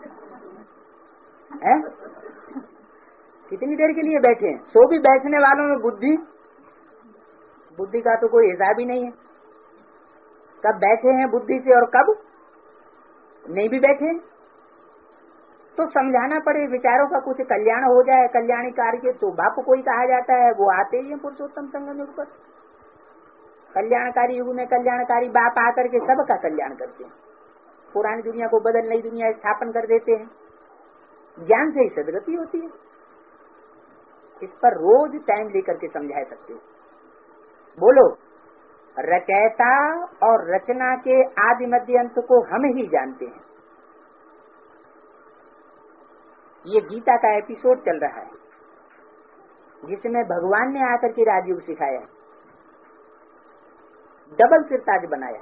Speaker 2: हैं? कितनी देर के लिए बैठे हैं? सो भी बैठने वालों में बुद्धि बुद्धि का तो कोई हिसाब ही नहीं है। कब बैठे हैं बुद्धि से और कब नहीं भी बैठे। तो समझाना पड़े, विचारों का कुछ कल्याण हो जाए, कल्याणी कार्य। तो बाप कोई कहा जाता है, वो आते ही है पुरुषोत्तम संगम युग पर। कल्याणकारी युग में कल्याणकारी बाप आकर के सबका कल्याण करते हैं। पुरानी दुनिया को बदल नई दुनिया स्थापन कर देते हैं। ज्ञान से ही सदगति होती है। इस पर रोज टाइम लेकर के समझा सकते हो। बोलो, रचयिता और रचना के आदि मध्य अंत को हम ही जानते हैं। ये गीता का एपिसोड चल रहा है, जिसमें भगवान ने आकर के राजयोग सिखाया, डबल सिर ताज बनाया।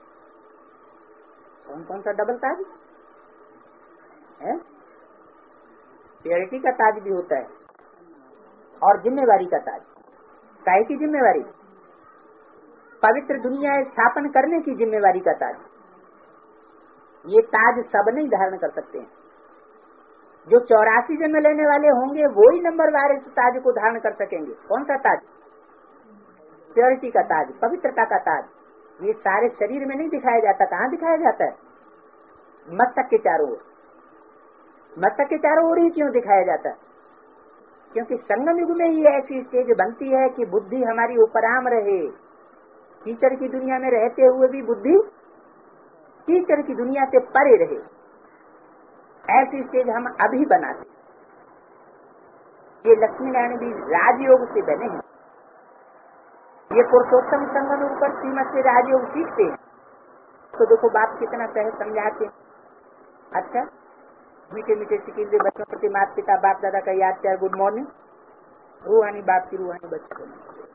Speaker 2: कौन कौन सा डबल ताज है? प्योरिटी का ताज भी होता है और जिम्मेवारी का ताज। काहे की जिम्मेवारी? पवित्र दुनिया स्थापन करने की जिम्मेवारी का ताज। ये ताज सब नहीं धारण कर सकते हैं। जो चौरासी जन्म लेने वाले होंगे वो ही नंबर वार इस ताज को धारण कर सकेंगे। कौन सा ताज? प्योरिटी का ताज, पवित्रता का ताज। ये सारे शरीर में नहीं दिखाया जाता। कहाँ दिखाया जाता है? मस्तक के चारों ओर। मस्तक के चारों ओर ही क्यों दिखाया जाता है? क्योंकि संगम युग में ही ऐसी स्टेज बनती है कि बुद्धि हमारी उपराम रहे। कीचड़ की दुनिया में रहते हुए भी बुद्धि कीचड़ की दुनिया से परे रहे। ऐसी स्टेज हम अभी बनाते। ये लक्ष्मी नारायण भी राजयोग से बने हैं। ये पुरुषोत्तम संगम ऊपर श्रीमत से राजयोग सीखते हैं तो देखो बाप कितना सहज समझाते हैं। अच्छा, मीठे मीठे सिकिल बच्चों प्रति माता पिता बाप दादा का याद किया, गुड मॉर्निंग। रूहानी बाप की रूहानी बच्चों।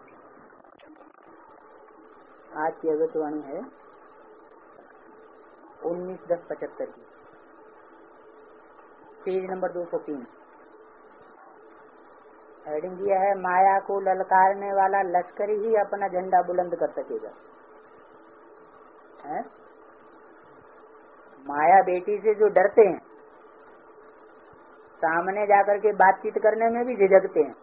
Speaker 2: आज की अगतवाणी है उन्नीस दस पचहत्तर की, पेज नंबर दो सौ तीन। हेडिंग दिया है, माया को ललकारने वाला लश्कर ही अपना झंडा बुलंद कर सकेगा। है? माया बेटी से जो डरते हैं, सामने जाकर के बातचीत करने में भी झिझकते हैं,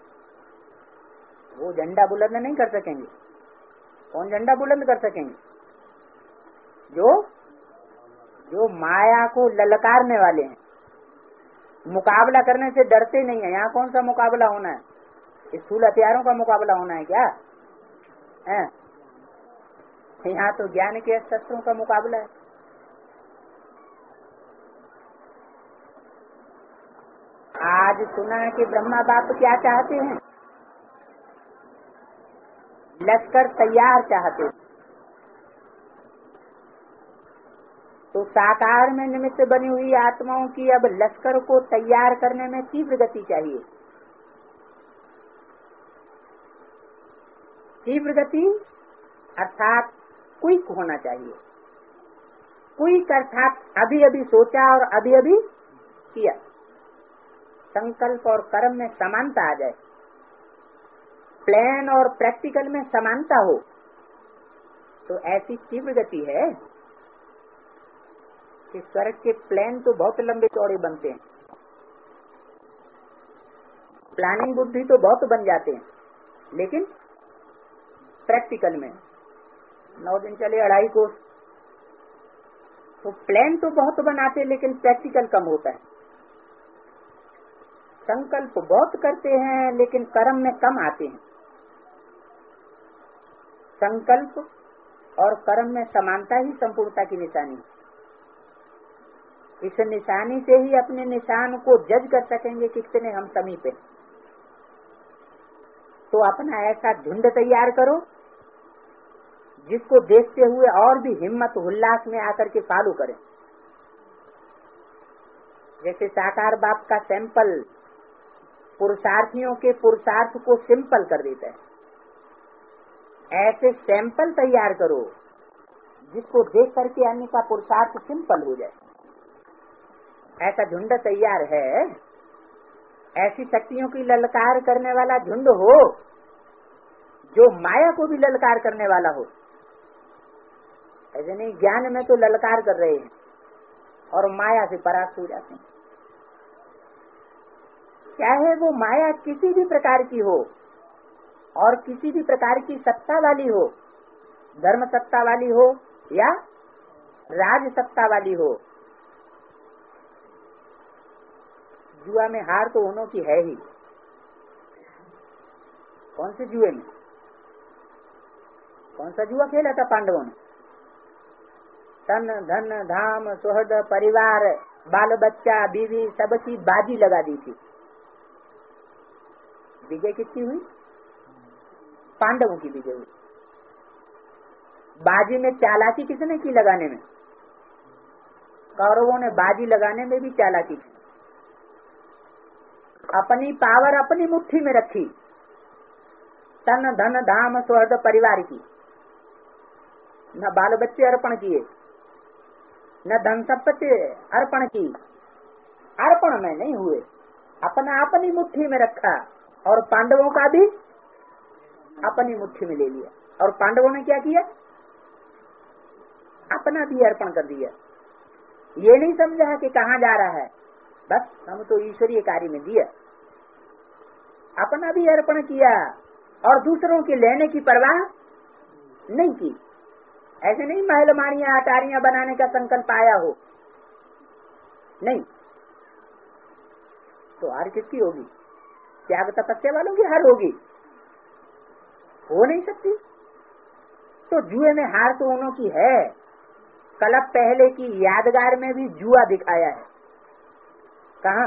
Speaker 2: वो झंडा बुलंद नहीं कर सकेंगे। कौन झंडा बुलंद कर सकेंगे? जो जो माया को ललकारने वाले हैं, मुकाबला करने से डरते नहीं है। यहाँ कौन सा मुकाबला होना है? स्थूल हथियारों का मुकाबला होना है क्या है? यहाँ तो ज्ञान के शस्त्रों का मुकाबला है। आज सुना कि ब्रह्मा बाप क्या चाहते हैं? लश्कर तैयार चाहते हैं। तो साकार में निमित्त बनी हुई आत्माओं की अब लश्कर को तैयार करने में तीव्र गति चाहिए। तीव्र गति अर्थात क्विक होना चाहिए। क्विक अर्थात अभी अभी सोचा और अभी अभी किया। संकल्प और कर्म में समानता आ जाए, प्लान और प्रैक्टिकल में समानता हो, तो ऐसी तीव्र गति है कि स्वर्ग के प्लान तो बहुत लंबे चौड़े बनते हैं, प्लानिंग बुद्धि तो बहुत बन जाते हैं, लेकिन प्रैक्टिकल में नौ दिन चले अढ़ाई कोस, तो प्लान तो बहुत बनाते लेकिन प्रैक्टिकल कम होता है। संकल्प बहुत करते हैं लेकिन कर्म में कम आते हैं। संकल्प और कर्म में समानता ही संपूर्णता की निशानी है। इस निशानी से ही अपने निशान को जज कर सकेंगे कि कितने हम समीप हैं। तो अपना ऐसा झुंड तैयार करो जिसको देखते हुए और भी हिम्मत उल्लास में आकर के फॉलो करें। जैसे साकार बाप का सैंपल पुरुषार्थियों के पुरुषार्थ को सिंपल कर देता है, ऐसे सैंपल तैयार करो जिसको देख करके अन्य का पुरुषार्थ सिंपल हो जाए। ऐसा झुंड तैयार है, ऐसी शक्तियों की ललकार करने वाला झुंड हो जो माया को भी ललकार करने वाला हो। ऐसे नहीं ज्ञान में तो ललकार कर रहे हैं और माया से परास्त हो जाते हैं। चाहे वो माया किसी भी प्रकार की हो और किसी भी प्रकार की सत्ता वाली हो, धर्म सत्ता वाली हो या राज सत्ता वाली हो, जुआ में हार तो उन्हों की है ही। कौन से जुए में? कौन सा जुआ खेला था पांडवों ने? तन धन धाम सुहृद परिवार बाल बच्चा बीवी सबकी बाजी लगा दी थी। विजय कितनी हुई? पांडवों की विजय हुई। बाजी में चालाकी किसने की लगाने में? कौरवों ने बाजी लगाने में भी चालाकी की। अपनी पावर अपनी मुट्ठी में रखी, तन धन धाम सुहृद परिवार की। न बाल बच्चे अर्पण किए, न धन संपत्ति अर्पण की, अर्पण में नहीं हुए, अपना अपनी मुट्ठी में रखा और पांडवों का भी अपनी मुट्ठी में ले लिया। और पांडवों ने क्या किया? अपना भी अर्पण कर दिया। ये नहीं समझा कि कहाँ जा रहा है, बस हम तो ईश्वरीय कार्य में दिया, अपना भी अर्पण किया और दूसरों के लेने की परवाह नहीं की। ऐसे नहीं महल माड़ियां अटारियां बनाने का संकल्प आया हो, नहीं। तो हार किसकी होगी? त्याग तपस्या वालों की हार होगी, हो नहीं सकती। तो जुए में हार तो उन्हों की है। कलप पहले की यादगार में भी जुआ दिखाया है। कहाँ?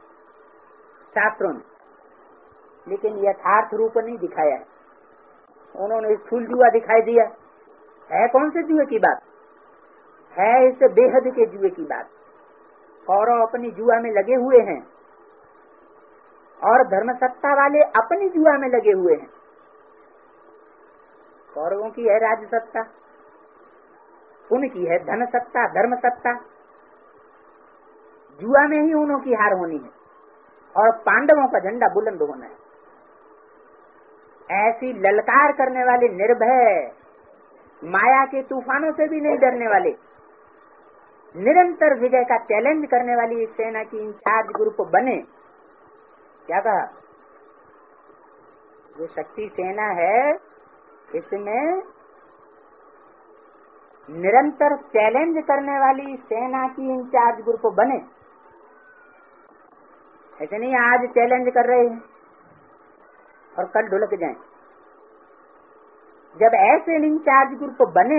Speaker 2: शास्त्रों में, लेकिन यथार्थ रूप नहीं दिखाया है। उन्होंने स्थूल जुआ दिखाई दिया। है कौन से जुए की बात? है इस बेहद के जुए की बात। कौरव अपनी जुआ में लगे हुए हैं और धर्म सत्ता वाले अपनी जुआ में लगे हुए हैं। कौरवों की है राज सत्ता, उनकी है धन सत्ता, धर्म सत्ता। जुआ में ही उन्हों की हार होनी है और पांडवों का झंडा बुलंद होना है। ऐसी ललकार करने वाले निर्भय, माया के तूफानों से भी नहीं डरने वाले, निरंतर विजय का चैलेंज करने वाली इस सेना की इंचार्ज ग्रुप बने। क्या कहा? जो शक्ति सेना है इसमें निरंतर चैलेंज करने वाली सेना की इंचार्ज ग्रुप बने। ऐसे नहीं आज चैलेंज कर रहे हैं और कल ढुलक जाएं। जब ऐसे इंचार्ज ग्रुप बने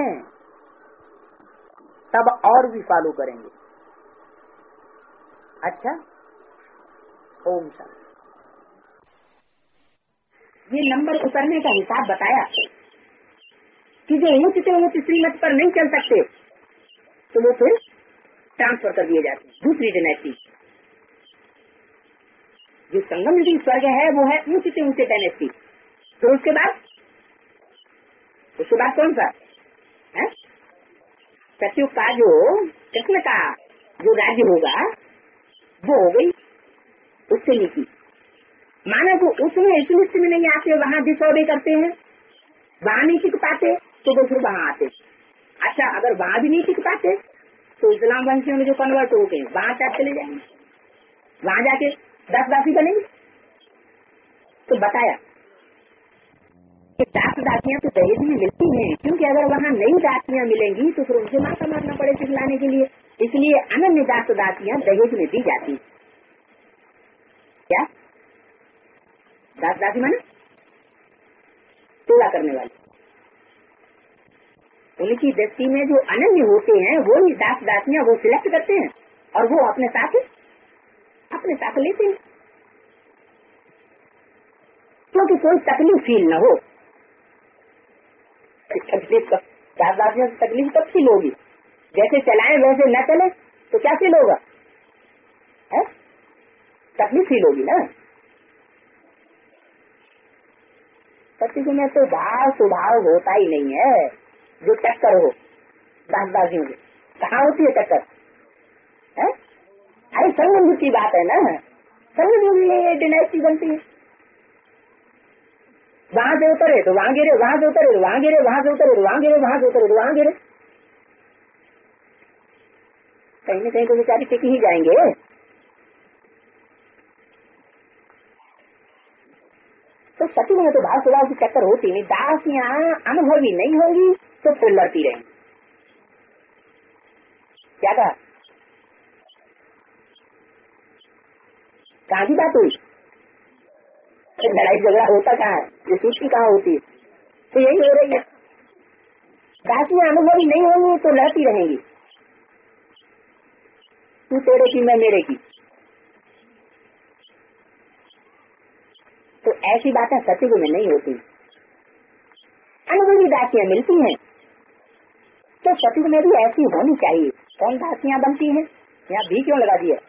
Speaker 2: तब और भी फॉलो करेंगे। अच्छा, ओम शांति। ये नंबर उतरने का हिसाब बताया कि जो ऊंच से ऊंच श्रीमत पर नहीं चल सकते तो वो फिर ट्रांसफर कर दिए जाते हैं दूसरी डायनेस्टी। जो संगम युगी स्वर्ग है वो है ऊंच से ऊंचे डायनेस्टी। तो उसके बाद उसके बाद कौन सा है? सत्युग का जो कृष्ण का जो राज्य होगा वो हो गई उससे नीति। माना वो उसमें इस लिस्ट में नहीं आते, वहाँ डिसऑर्डर करते हैं, वहाँ नहीं टिक पाते तो वो फिर वहाँ आते। अच्छा, अगर वहाँ भी नहीं टिक पाते तो इस्लाम वंशियों में जो कन्वर्ट हो गए वहाँ क्या चले जाएंगे, वहाँ जाके दस दासी बनेंगे। तो बताया कि दास दासियां तो दहेज में मिलती हैं, क्योंकि अगर वहाँ नई दासियां मिलेंगी तो फिर उनसे माथा मारना पड़े सिखलाने के लिए। इसलिए अनन्य दास दासियां दहेज में दी जाती। क्या दास दासी माने टोला करने वाले। उनकी दृष्टि में जो अनन्य होते हैं वो ही दास दासियां वो सिलेक्ट करते हैं और वो अपने साथ अपने साथ लेते हैं, क्योंकि कोई तकलीफ फील न हो। तकलीफ दास दासियों की तकलीफ कब फील होगी? जैसे चलाएं वैसे न चले तो क्या फील होगा? है? तकलीफ फील होगी ना। सत्य में तो भाव स्वभाव होता ही नहीं है जो टक्कर हो दास दासियों की। कहाँ होती है टक्कर? है? अरे संगम की बात है ना, संगम में डायनेस्टी बनती है। वहां से उतरे तो वहां गिरे, वहां से उतरे तो वहां गिरे, वहां से उतरे तो वहां गिरे, वहां से उतरे तो वहां गिरे। कहीं न कहीं तो बेचारे टिक ही जाएंगे। तो सती में तो भाव स्वभाव की चक्कर होती नहीं। दासियां अनुभवी नहीं होगी तो फिर लड़ती रहेंगी। क्या कहा? कहाँ की बात हुई? लड़ाई झगड़ा होता कहाँ है? ये सूची कहाँ होती है? तो यही हो रही है। दासियां अनुभवी नहीं होंगी तो लड़ती रहेंगी, तू तेरे की मैं मेरे की। तो ऐसी बातें सतयुग में नहीं होती। अनुभवी दासियां मिलती हैं तो सतयुग में भी ऐसी होनी चाहिए। कौन दासियां बनती हैं? यहाँ भी क्यों लगा दिया?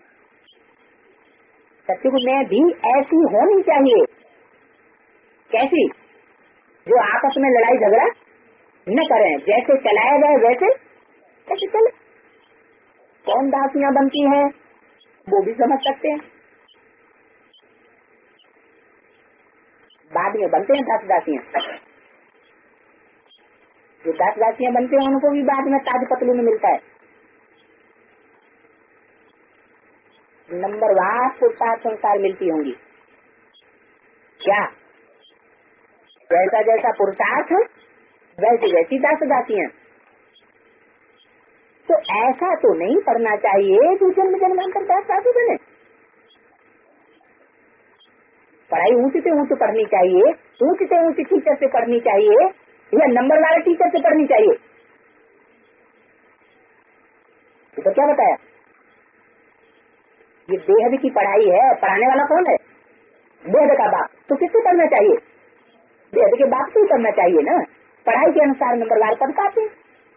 Speaker 2: सतयुग में भी ऐसी होनी चाहिए। कैसी? जो आपस में लड़ाई झगड़ा न करें, जैसे चलाया जाए वैसे कैसे चले। कौन दासियां बनती हैं वो भी समझ सकते हैं। बाद में बनते हैं दास दासियां। जो दास दासियां बनते हैं उनको भी बाद में ताज पतलू में मिलता है। नंबर वार पुरुषार्थ संसार मिलती होंगी। क्या? जैसा जैसा पुरुषार्थ वैसी वैसी दास दासियां। तो ऐसा तो नहीं पढ़ना चाहिए जो जन्म जन्मांतर दास दासी बने। पढ़ाई ऊंची से ऊंची पढ़नी चाहिए, ऊंची से ऊंची टीचर से पढ़नी चाहिए या नंबर वाले टीचर से पढ़नी चाहिए। तो क्या बताया? ये बेहद की पढ़ाई है। पढ़ाने वाला कौन है? बेहद का बाप। तो किससे पढ़ना चाहिए? वेद के बात से करना चाहिए ना, पढ़ाई के अनुसार नंबरवार पद पाते हैं।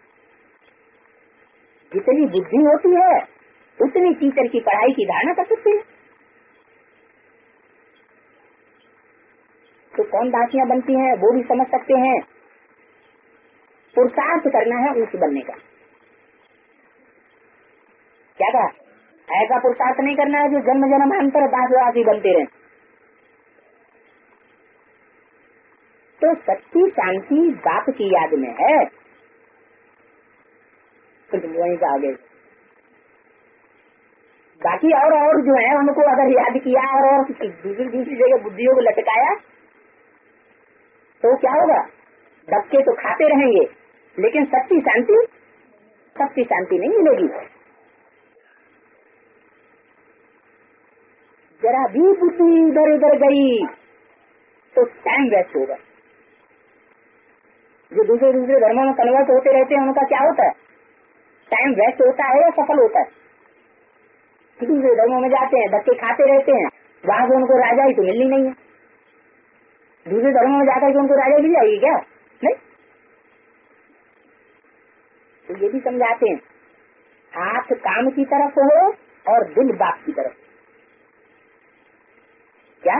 Speaker 2: जितनी बुद्धि होती है उतनी टीचर की पढ़ाई की धारणा कर सकते हैं। तो कौन दासियां बनती हैं वो भी समझ सकते हैं। पुरुषार्थ करना है ऊंच बनने का। क्या कहा? ऐसा पुरुषार्थ नहीं करना है जो जन्म जन्मांतर दासवासी बनते रहे। तो सच्ची शांति बाप की याद में है। तो वहीं से आगे बाकी और और जो है उनको अगर याद किया और, और दूसरी दूसरी जगह बुद्धियों को लटकाया तो क्या होगा? धक्के तो खाते रहेंगे लेकिन सच्ची शांति सच्ची शांति नहीं मिलेगी। जरा भी बुद्धि इधर उधर गई तो टाइम वेस्ट होगा। जो दूसरे दूसरे धर्मों में कन्वर्ट होते रहते हैं उनका क्या होता है? टाइम वेस्ट होता है या सफल होता है? दूसरे धर्मों में जाते हैं, धक्के खाते रहते हैं, वहां से उनको राजा ही तो मिलनी नहीं है। दूसरे धर्मों में जाकर के उनको राजा मिल जाएगी क्या? नहीं। तो ये भी समझाते हैं, हाथ काम की तरफ हो और दिल बाप की तरफ। क्या?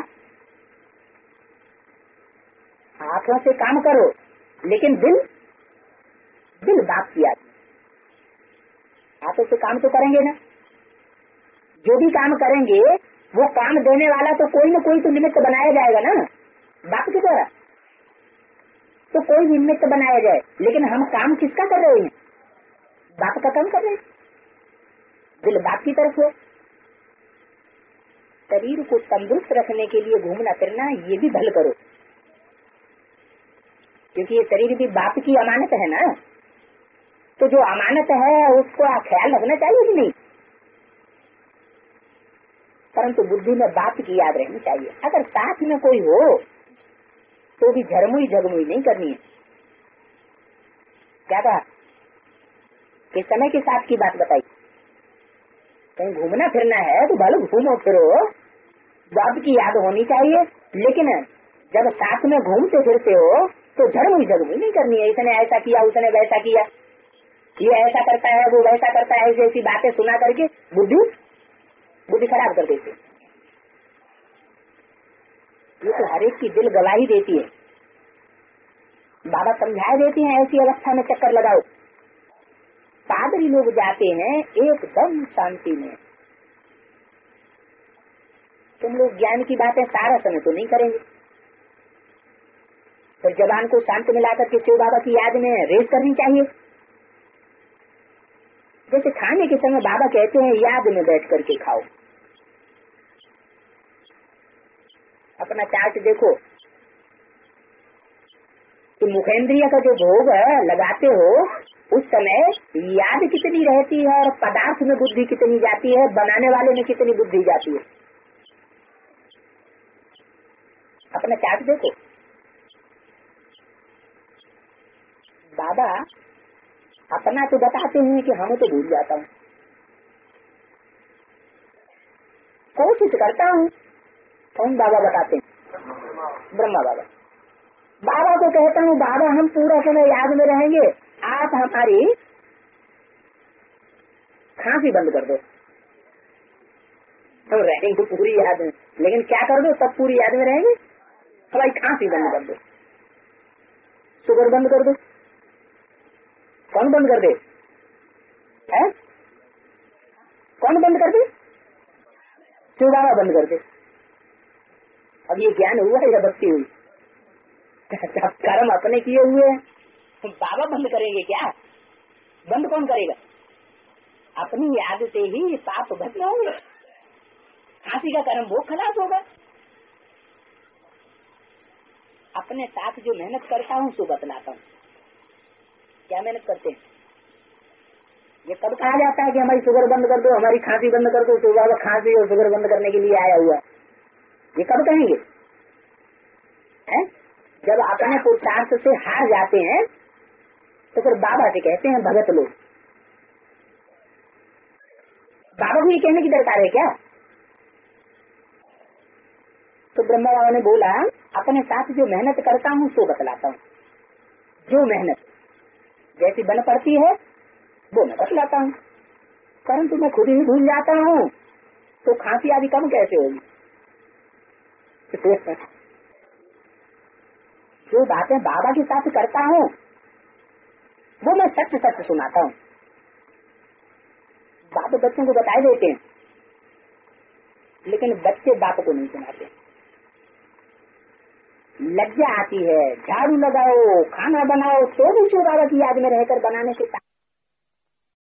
Speaker 2: हाथों से काम करो लेकिन दिल दिल बाप की याद। हाथों से काम तो करेंगे ना, जो भी काम करेंगे वो काम देने वाला तो कोई न कोई तो निमित्त बनाया जाएगा ना बाप के द्वारा। तो कोई निमित्त बनाया जाए, लेकिन हम काम किसका कर रहे हैं? बाप का काम कर रहे हैं। दिल बाप की तरफ हो। शरीर को तंदुरुस्त रखने के लिए घूमना फिरना ये भी भल करो, क्योंकि ये शरीर भी बाप की अमानत है ना। तो जो अमानत है उसको ख्याल रखना चाहिए कि नहीं? परंतु बुद्धि में बाप की याद रहनी चाहिए। अगर साथ में कोई हो तो भी झरमुई झगमुई नहीं करनी है। क्या कहा? किस समय के साथ की बात बताई? कहीं घूमना फिरना है तो भले घूमो फिरो, बाप की याद होनी चाहिए, लेकिन जब साथ में घूमते फिरते हो तो झरमुई झगमुई नहीं करनी है। इसने ऐसा किया, उसने वैसा किया, ये ऐसा करता है, वो वैसा करता है, ऐसी ऐसी बातें सुना करके बुद्धि बुद्धि खराब कर देती है। ये तो हर एक की दिल गवाही देती है। बाबा समझा देती हैं ऐसी अवस्था में चक्कर लगाओ। पादरी लोग जाते हैं एकदम शांति में। तुम लोग ज्ञान की बातें सारा समय तो नहीं करेंगे, फिर जबान को शांत मिलाकर के शिव बाबा की याद में रेस करनी चाहिए। जैसे खाने के समय बाबा कहते हैं याद में बैठ करके खाओ। अपना चार्ट देखो कि मुखेंद्रिय का जो भोग लगाते हो उस समय याद कितनी रहती है और पदार्थ में बुद्धि कितनी जाती है, बनाने वाले में कितनी बुद्धि जाती है। अपना चार्ट देखो। बाबा अपना तो बताते हैं कि हमें तो भूल जाता हूँ, कोशिश करता हूँ। कौन बाबा बताते हैं? ब्रह्मा बाबा। बाबा को कहता हूँ बाबा हम पूरा समय याद में रहेंगे, आप हमारी खांसी बंद कर दो। हम रहेंगे पूरी याद में, लेकिन क्या कर दो सब पूरी याद में रहेंगे, हमारी खांसी बंद कर दो, शुगर बंद कर दो। कौन बंद कर दे? है? कौन बंद कर दे? शिव बाबा बंद कर दे। अब ये ज्ञान हुआ है या भक्ति हुई? कर्म अपने किए हुए हैं, बाबा बंद करेंगे क्या? बंद कौन करेगा? अपनी याद से ही पाप भस्म होंगे, खांसी का कर्म वो खलास होगा। अपने साथ जो मेहनत करता हूँ सो बतलाता हूँ। क्या मेहनत करते हैं? ये कब कहा जाता है कि हमारी शुगर बंद कर दो, हमारी खांसी बंद कर दो? तो बाबा खांसी और शुगर बंद करने के लिए आया हुआ है, ये कब कहेंगे? है? जब अपने पुरुषार्थ से हार जाते हैं तो फिर बाबा से कहते हैं भगत लोग। बाबा को ये कहने की दरकार है क्या? तो ब्रह्मा बाबा ने बोला अपने साथ जो मेहनत करता हूँ सो बतलाता हूँ। जो मेहनत जैसी बन पड़ती है वो मैं बतलाता हूँ, परंतु मैं खुद ही भूल जाता हूँ तो खांसी आदि कम कैसे होगी। जो बातें बाबा के साथ करता हूँ वो मैं सच सच सुनाता हूँ। बाप बच्चों को बताए देते हैं, लेकिन बच्चे बाप को नहीं सुनाते। लज्जा आती है, झाड़ू लगाओ, खाना बनाओ तो भी जो बाबा की याद में रहकर बनाने के